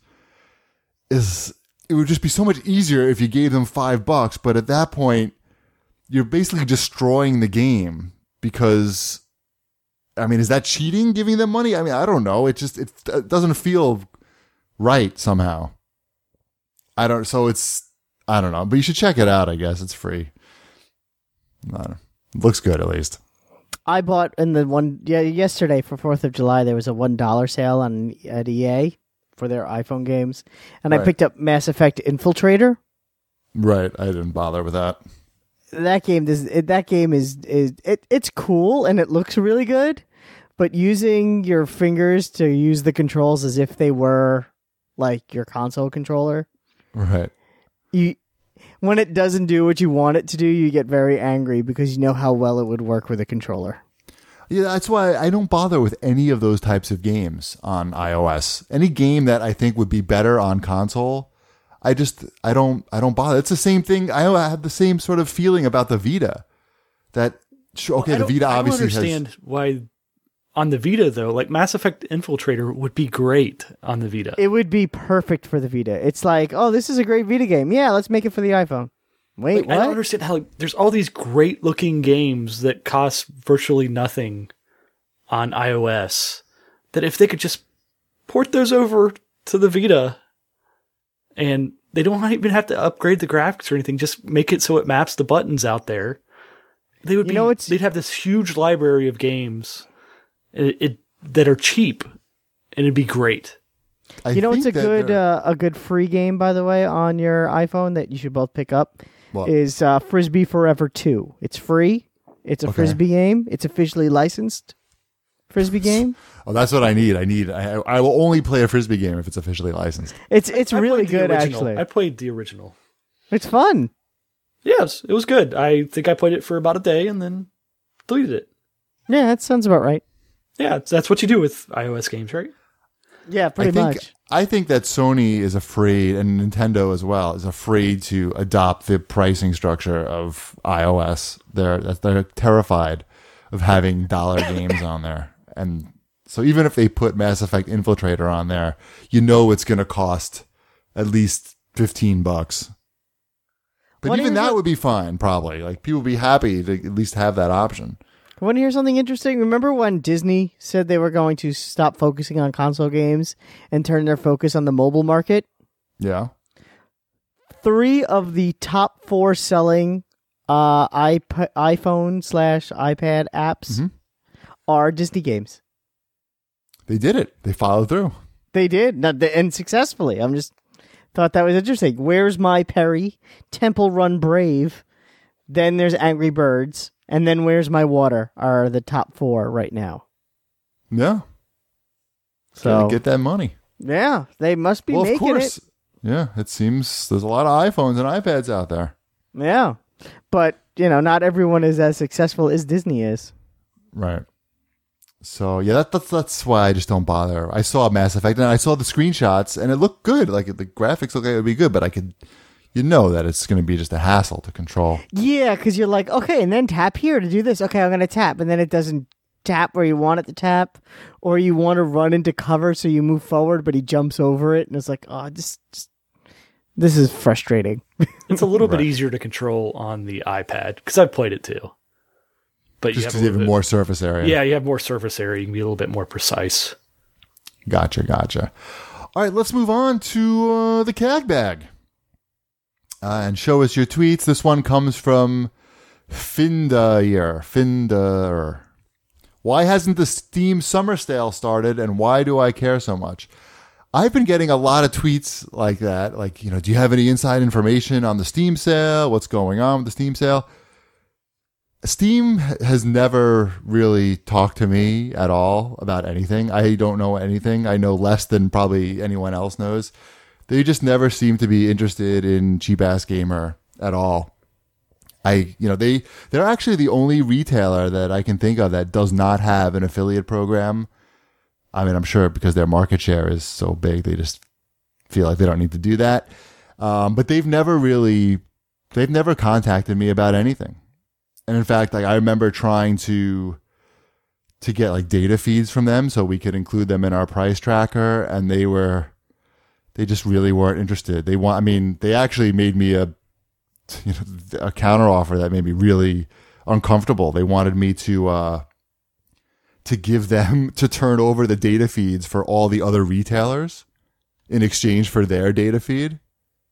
is it would just be so much easier if you gave them five bucks. But at that point, you're basically destroying the game because, I mean, is that cheating? Giving them money? I mean, I don't know. It just it, it doesn't feel right somehow. I don't. So it's I don't know. But you should check it out. I guess it's free. I don't know. It looks good at least. I bought in the one yeah yesterday for Fourth of July. There was a one dollar sale on at E A for their iPhone games, and right. I picked up Mass Effect Infiltrator. Right, I didn't bother with that. That game does. It, that game is is it, it's cool and it looks really good, but using your fingers to use the controls as if they were like your console controller, right? You when it doesn't do what you want it to do, you get very angry because you know how well it would work with a controller. Yeah, that's why I don't bother with any of those types of games on iOS. Any game that I think would be better on console, I just I don't I don't bother. It's the same thing. I have the same sort of feeling about the Vita. That okay, well, the Vita I obviously don't understand has, why on the Vita though, like Mass Effect Infiltrator would be great on the Vita. It would be perfect for the Vita. It's like, oh, this is a great Vita game. Yeah, let's make it for the iPhone. Wait, like, what? I don't understand how like, there's all these great looking games that cost virtually nothing on iOS that if they could just port those over to the Vita and they don't even have to upgrade the graphics or anything, just make it so it maps the buttons out there. They would you be, know, it's, they'd have this huge library of games it, it that are cheap and it'd be great. I you know, it's a think that good they're- uh, a good free game, by the way, on your iPhone that you should both pick up. What? Is uh, Frisbee Forever two. It's free. It's a Okay. Frisbee game. It's officially licensed Frisbee game. Oh, that's what I need. I need. I, I will only play a Frisbee game if it's officially licensed. It's it's I really played the good, original. actually. I played the original. It's fun. Yes, it was good. I think I played it for about a day and then deleted it. Yeah, that sounds about right. Yeah, it's- that's what you do with iOS games, right? Yeah, pretty I think, much. I think that Sony is afraid, and Nintendo as well, is afraid to adopt the pricing structure of iOS. They're they're terrified of having dollar games on there, and so even if they put Mass Effect Infiltrator on there, you know it's going to cost at least fifteen bucks. But What even is that it- would be fine, probably. Like people would be happy to at least have that option. Want to hear something interesting? Remember when Disney said they were going to stop focusing on console games and turn their focus on the mobile market? Yeah. Three of the top four selling uh, iP- iPhone slash iPad apps Mhm. are Disney games. They did it. They followed through. They did, not the, and successfully. I'm just thought that was interesting. Where's My Perry? Temple Run Brave. Then there's Angry Birds. And then Where's My Water are the top four right now. Yeah. So Gotta get that money. yeah, they must be Well, of making course. it. Yeah, it seems there's a lot of iPhones and iPads out there. Yeah, but you know, not everyone is as successful as Disney is. Right. So yeah, that, that's that's why I just don't bother. I saw Mass Effect and I saw the screenshots and it looked good. Like the graphics look like it would be good, but I could, you know, that it's going to be just a hassle to control. Yeah, because you're like, okay, and then tap here to do this. Okay, I'm going to tap, and then it doesn't tap where you want it to tap, or you want to run into cover so you move forward, but he jumps over it, and it's like, oh, just, just This is frustrating. It's a little Right. bit easier to control on the iPad because I've played it too. But Just you have, because a you have little bit, more surface area. yeah, you have more surface area. You can be a little bit more precise. Gotcha, gotcha. All right, let's move on to uh, the C A G bag. Uh, and show us your tweets. This one comes from Findayer. Finder. Why hasn't the Steam Summer Sale started, and why do I care so much? I've been getting a lot of tweets like that. Like, you know, do you have any inside information on the Steam sale? What's going on with the Steam sale? Steam has never really talked to me at all about anything. I don't know anything. I know less than probably anyone else knows. They just never seem to be interested in Cheap Ass Gamer at all. I, you know, they, they're actually the only retailer that I can think of that does not have an affiliate program. I mean, I'm sure because their market share is so big, they just feel like they don't need to do that. Um, but they've never really, they've never contacted me about anything. And in fact, like I remember trying to, to get like data feeds from them so we could include them in our price tracker, and they were, they just really weren't interested. They want, I mean, they actually made me a, you know, a counter offer that made me really uncomfortable. They wanted me to, uh, to give them to turn over the data feeds for all the other retailers in exchange for their data feed.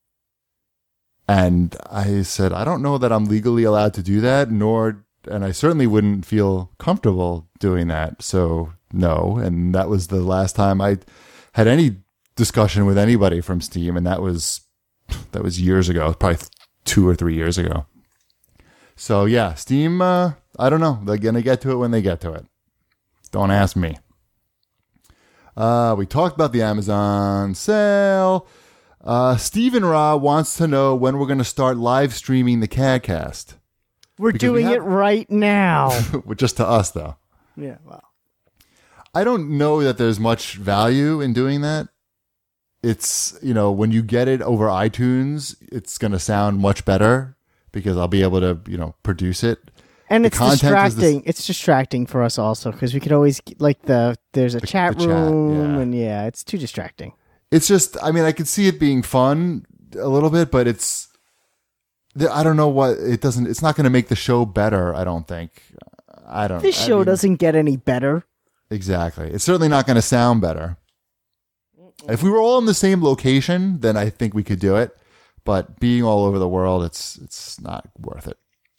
And I said, I don't know that I'm legally allowed to do that, nor, and I certainly wouldn't feel comfortable doing that. So no. And that was the last time I had any discussion with anybody from Steam. And that was, that was years ago, probably two or three years ago. So yeah, Steam, uh, I don't know. They're going to get to it when they get to it. Don't ask me. Uh, we talked about the Amazon sale. Uh, Stephen Ra wants to know when we're going to start live streaming the CADcast. We're Because we doing have- it right now. Just to us, though. Yeah, well. I don't know that there's much value in doing that. It's, you know, when you get it over iTunes, it's going to sound much better because I'll be able to, you know, produce it. And The it's content is the s- distracting. It's distracting for us also because we could always like the there's a chat the chat, room yeah. and yeah, it's too distracting. It's just, I mean, I could see it being fun a little bit, but it's, I don't know what, it doesn't, it's not going to make the show better, I don't think. I don't This I show mean, doesn't get any better. Exactly. It's certainly not going to sound better. If we were all in the same location, then I think we could do it. But being all over the world, it's it's not worth it.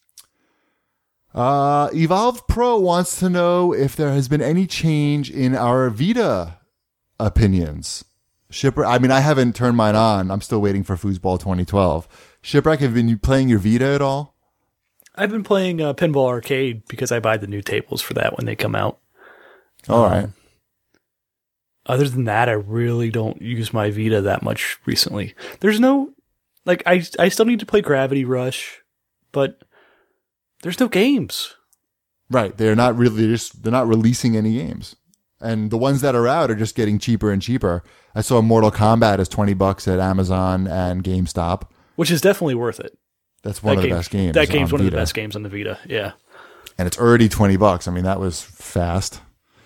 Uh, Evolved Pro wants to know if there has been any change in our Vita opinions. Shipwreck, I mean, I haven't turned mine on. I'm still waiting for Foosball twenty twelve. Shipwreck, have been you playing your Vita at all? I've been playing uh, Pinball Arcade because I buy the new tables for that when they come out. All Um, right. Other than that, I really don't use my Vita that much recently. There's no, like, I I still need to play Gravity Rush, but there's no games. Right. They're not really just, they're not releasing any games. And the ones that are out are just getting cheaper and cheaper. I saw Mortal Kombat is twenty bucks at Amazon and GameStop. Which is definitely worth it. That's one that of the game- best games. That game's on one of the Vita. best games on the Vita, yeah. And it's already twenty bucks. I mean, that was fast.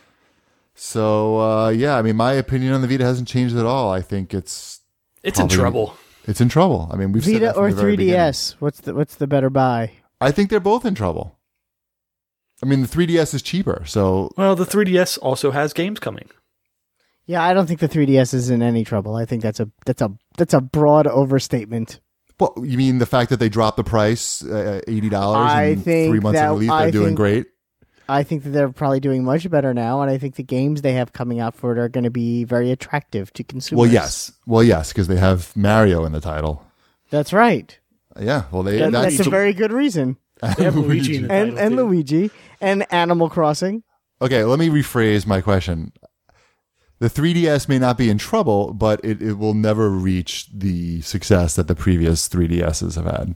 So, uh, yeah, I mean, my opinion on the Vita hasn't changed at all. I think it's It's in Probably- trouble. it's in trouble. I mean, we've said Vita that from or the very three D S? What's the what's the better buy? beginning. I think they're both in trouble. I mean, the three D S is cheaper, so Well, the three D S also has games coming. Yeah, I don't think the three D S is in any trouble. I think that's a that's a that's a broad overstatement. well, you mean the fact that they dropped the price uh, eighty dollars I in think three months that- of release? I They're doing think- great. I think that they're probably doing much better now, and I think the games they have coming out for it are going to be very attractive to consumers. Well, yes, well, yes, because they have Mario in the title. That's right. Yeah, well, they That- that's that's a very good reason. They have Luigi in the And title, and too. Luigi and Animal Crossing. Okay, let me rephrase my question. The three D S may not be in trouble, but it, it will never reach the success that the previous three D S's have had.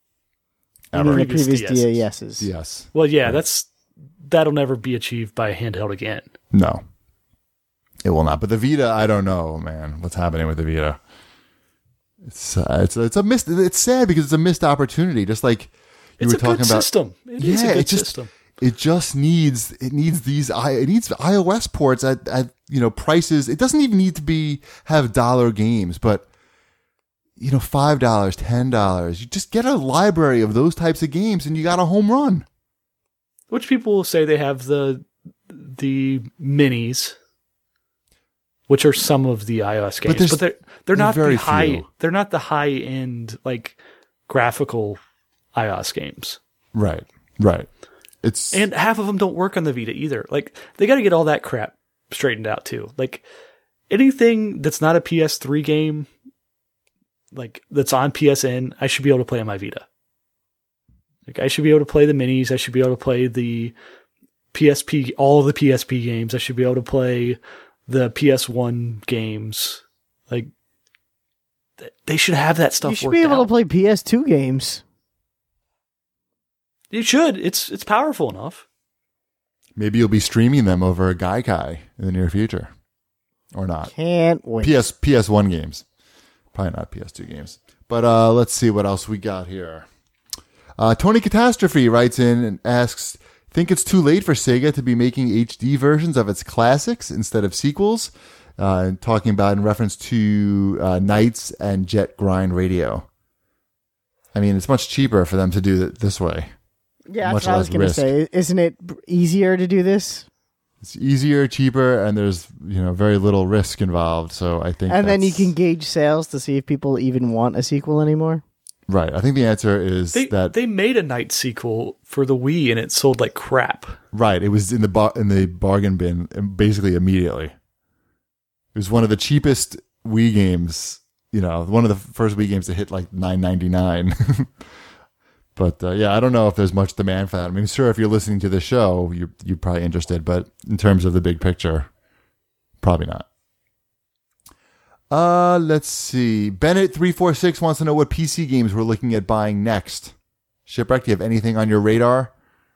I mean, the Previous previous D D Ss. S's. Yes. Well, yeah, that's that'll never be achieved by a handheld again. No. It will not. But the Vita, I don't know, man. What's happening with the Vita? It's uh, it's it's a missed. It's sad because it's a missed opportunity. Just like you It's were a talking good about. system. It is Yeah, a good it just- system. It just needs it needs these i it needs iOS ports at, at you know prices. It doesn't even need to be have dollar games, but you know, five dollars, ten dollars. You just get a library of those types of games and you got a home run. Which people will say they have the the minis, which are some of the iOS games, but, but they're they're not the high few. They're not the high end like graphical iOS games. Right, right. It's and half of them don't work on the Vita either. Like they got to get all that crap straightened out too. Like anything that's not a P S three game, like that's on P S N, I should be able to play on my Vita. Like I should be able to play the minis. I should be able to play the P S P, all the P S P games. I should be able to play the P S one games. Like th- they should have that stuff. You should worked be able out. to play P S two games. You should. It's it's powerful enough. Maybe you'll be streaming them over Gaikai in the near future, or not. Can't wait. P S P S one games, probably not P S two games. But uh, let's see what else we got here. Uh, Tony Catastrophe writes in and asks, think it's too late for Sega to be making H D versions of its classics instead of sequels? Uh, talking about in reference to uh, Knights and Jet Grind Radio. I mean, it's much cheaper for them to do it this way. Yeah, much that's what I was less going to risk. say. Isn't it easier to do this? It's easier, cheaper, and there's you know very little risk involved. So I think, and then you that's- can gauge sales to see if people even want a sequel anymore. right. I think the answer is They that they made a Night sequel for the Wii and it sold like crap. right. It was in the bar- in the bargain bin basically immediately. It was one of the cheapest Wii games. You know, one of the first Wii games to hit like nine ninety-nine. But uh, yeah, I don't know if there's much demand for that. I mean, sure, if you're listening to the show, you're you're probably interested, but in terms of the big picture, probably not. Uh, let's see. Bennett three four six wants to know what P C games we're looking at buying next. Shipwreck, do you have anything on your radar?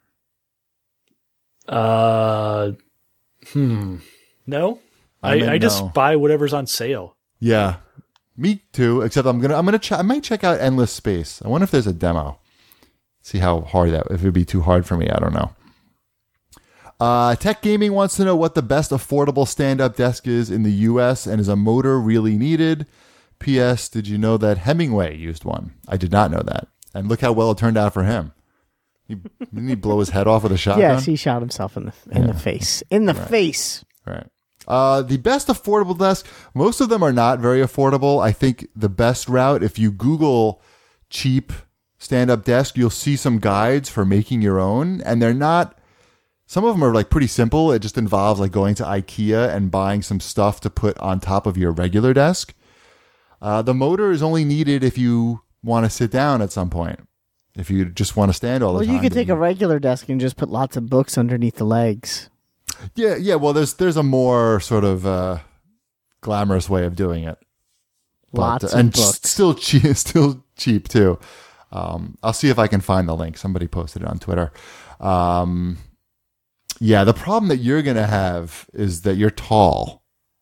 Uh, hmm. No, I I, meant I just no. buy whatever's on sale. Yeah, me too. Except I'm gonna I'm gonna ch- I might check out Endless Space. I wonder if there's a demo. See how hard that if it'd be too hard for me. I don't know. Uh, Tech Gaming wants to know what the best affordable stand-up desk is in the U S and is a motor really needed? P S. Did you know that Hemingway used one? I did not know that. And look how well it turned out for him. He, didn't he blow his head off with a shotgun? Yes, he shot himself in the in Yeah. the face. In the Right. face. Right. Uh, the best affordable desk, most of them are not very affordable. I think the best route, if you Google cheap stand-up desk, you'll see some guides for making your own. And they're not, some of them are like pretty simple. It just involves like going to IKEA and buying some stuff to put on top of your regular desk. Uh, the motor is only needed if you want to sit down at some point. If you just want to stand all the Well, time. you could then take a regular desk and just put lots of books underneath the legs. Yeah, yeah. Well, there's there's a more sort of uh, glamorous way of doing it. But, Lots uh, of and books. s- still cheap, still cheap too. Um, I'll see if I can find the link. Somebody posted it on Twitter. Um, yeah, the problem that you're gonna have is that you're tall,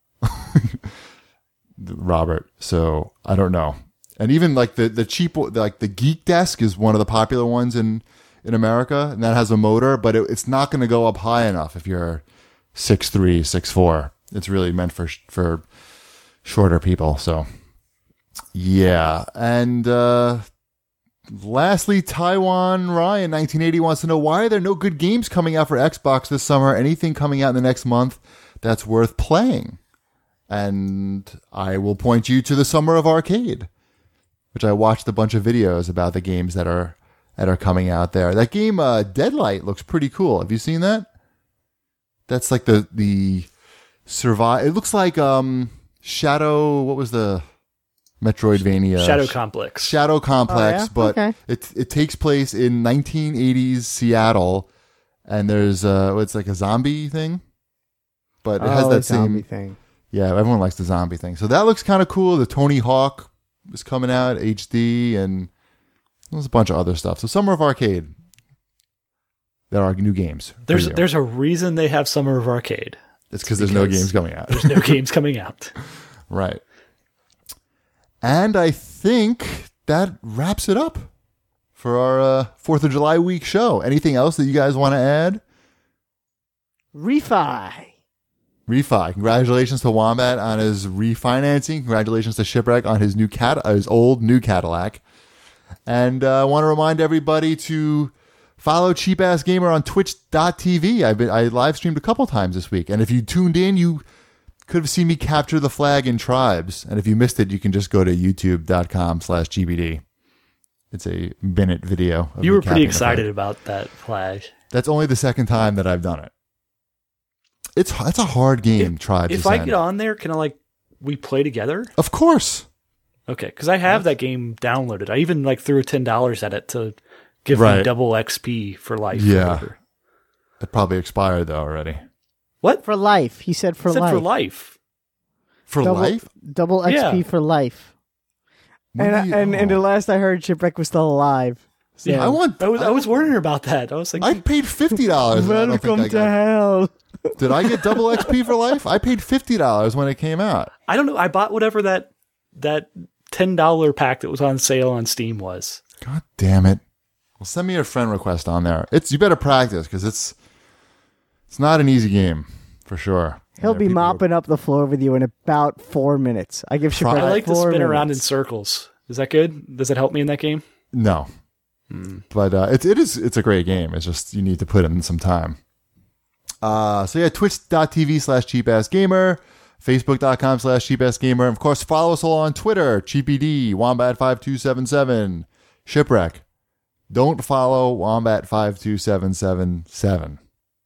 Robert. So I don't know. And even like the the cheap, like the Geek Desk is one of the popular ones in in America, and that has a motor, but it, it's not going to go up high enough if you're six three, six four. It's really meant for for shorter people. So yeah, and uh, lastly, Taiwan Ryan nineteen eighty wants to know why are there no good games coming out for Xbox this summer? Anything coming out in the next month that's worth playing? And I will point you to the Summer of Arcade, which I watched a bunch of videos about the games that are that are coming out there. That game, uh, Deadlight, looks pretty cool. Have you seen that? That's like the the survive. It looks like um Shadow. What was the Metroidvania? Shadow Complex. Shadow Complex, Oh, yeah? but Okay. it it takes place in nineteen eighties Seattle, and there's uh it's like a zombie thing, but it has Oh, that zombie same. thing. Yeah, everyone likes the zombie thing. So that looks kind of cool. The Tony Hawk is coming out, H D, and there's a bunch of other stuff. So Summer of Arcade. There are new games. for There's you. there's a reason they have Summer of Arcade. It's because there's no because games coming out. There's no games coming out. Right. And I think that wraps it up for our uh, fourth of July week show. Anything else that you guys want to add? Refi. Refi. Congratulations to Wombat on his refinancing. Congratulations to Shipwreck on his new cat, uh, his old new Cadillac. And uh, I want to remind everybody to follow Cheap Ass Gamer on twitch dot t v. I've been, I live streamed a couple times this week. And if you tuned in, you could have seen me capture the flag in Tribes. And if you missed it, you can just go to youtube dot com slash G B D. It's a minute video. Of you me were pretty capturing the excited flag. about that flag. That's only the second time that I've done it. It's it's a hard game, Tribes. If is I in. get on there, can I like we play together? Of course. Okay, because I have that game downloaded. I even like threw ten dollars at it to give Right. me double X P for life. or Yeah. whatever. It probably expired though already. What? For life. He said for I said life. for life. For Double, life? Double X P Yeah. for life. What And, do you- and, and the oh. last I heard, Shipwreck was still alive. So, I want. I was I was wondering about that. I was like, I paid fifty dollars. welcome I to hell. Did I get double X P for life? I paid fifty dollars when it came out. I don't know. I bought whatever that that ten dollar pack that was on sale on Steam was. God damn it! Well, send me a friend request on there. It's you better practice because it's it's not an easy game for sure. He'll Yeah, be people are- mopping up the floor with you in about four minutes. I give Shipwreck I like to four spin around in minutes. circles. Is that good? Does it help me in that game? No, but uh, it's it is it's a great game. It's just you need to put in some time. Uh, so yeah, twitch dot t v slash cheapassgamer, facebook dot com slash cheapassgamer. Of course, follow us all on Twitter, cheaped, wombat five two seven seven, Shipwreck. Don't follow wombat five two seven seven seven.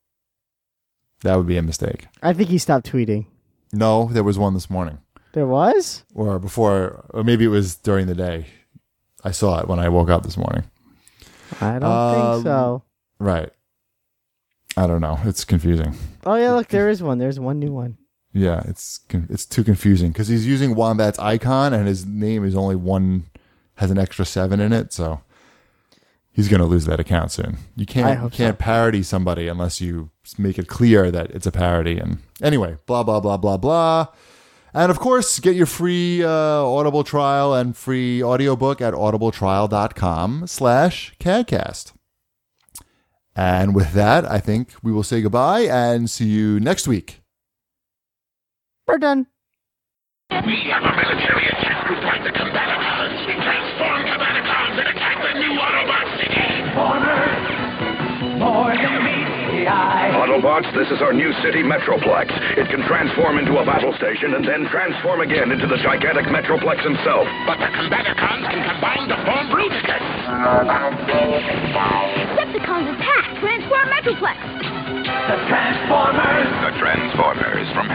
That would be a mistake. I think he stopped tweeting. No, there was one this morning. There was? Or before, or maybe it was during the day. I saw it when I woke up this morning. I don't Um, think so. Right. I don't know. It's confusing. Oh, yeah, look, there is one. There's one new one. Yeah, it's con- it's too confusing because he's using Wombat's icon and his name is only one, has an extra seven in it, so he's going to lose that account soon. You I can't you hope can't parody somebody unless you make it clear that it's a parody. And anyway, blah blah blah blah blah. And of course, get your free uh, Audible trial and free audiobook at audibletrial dot com slash cadcast. And with that, I think we will say goodbye and see you next week. We're done. We have a military attack group like the Combaticons. Transform Combaticons and attack the new Autobot city. More than meets the eye. Autobots, this is our new city, Metroplex. It can transform into a battle station and then transform again into the gigantic Metroplex himself. But the Combaticons can combine to form Bruticus. Decepticons attack! Transform Metroplex! The Transformers. The Transformers from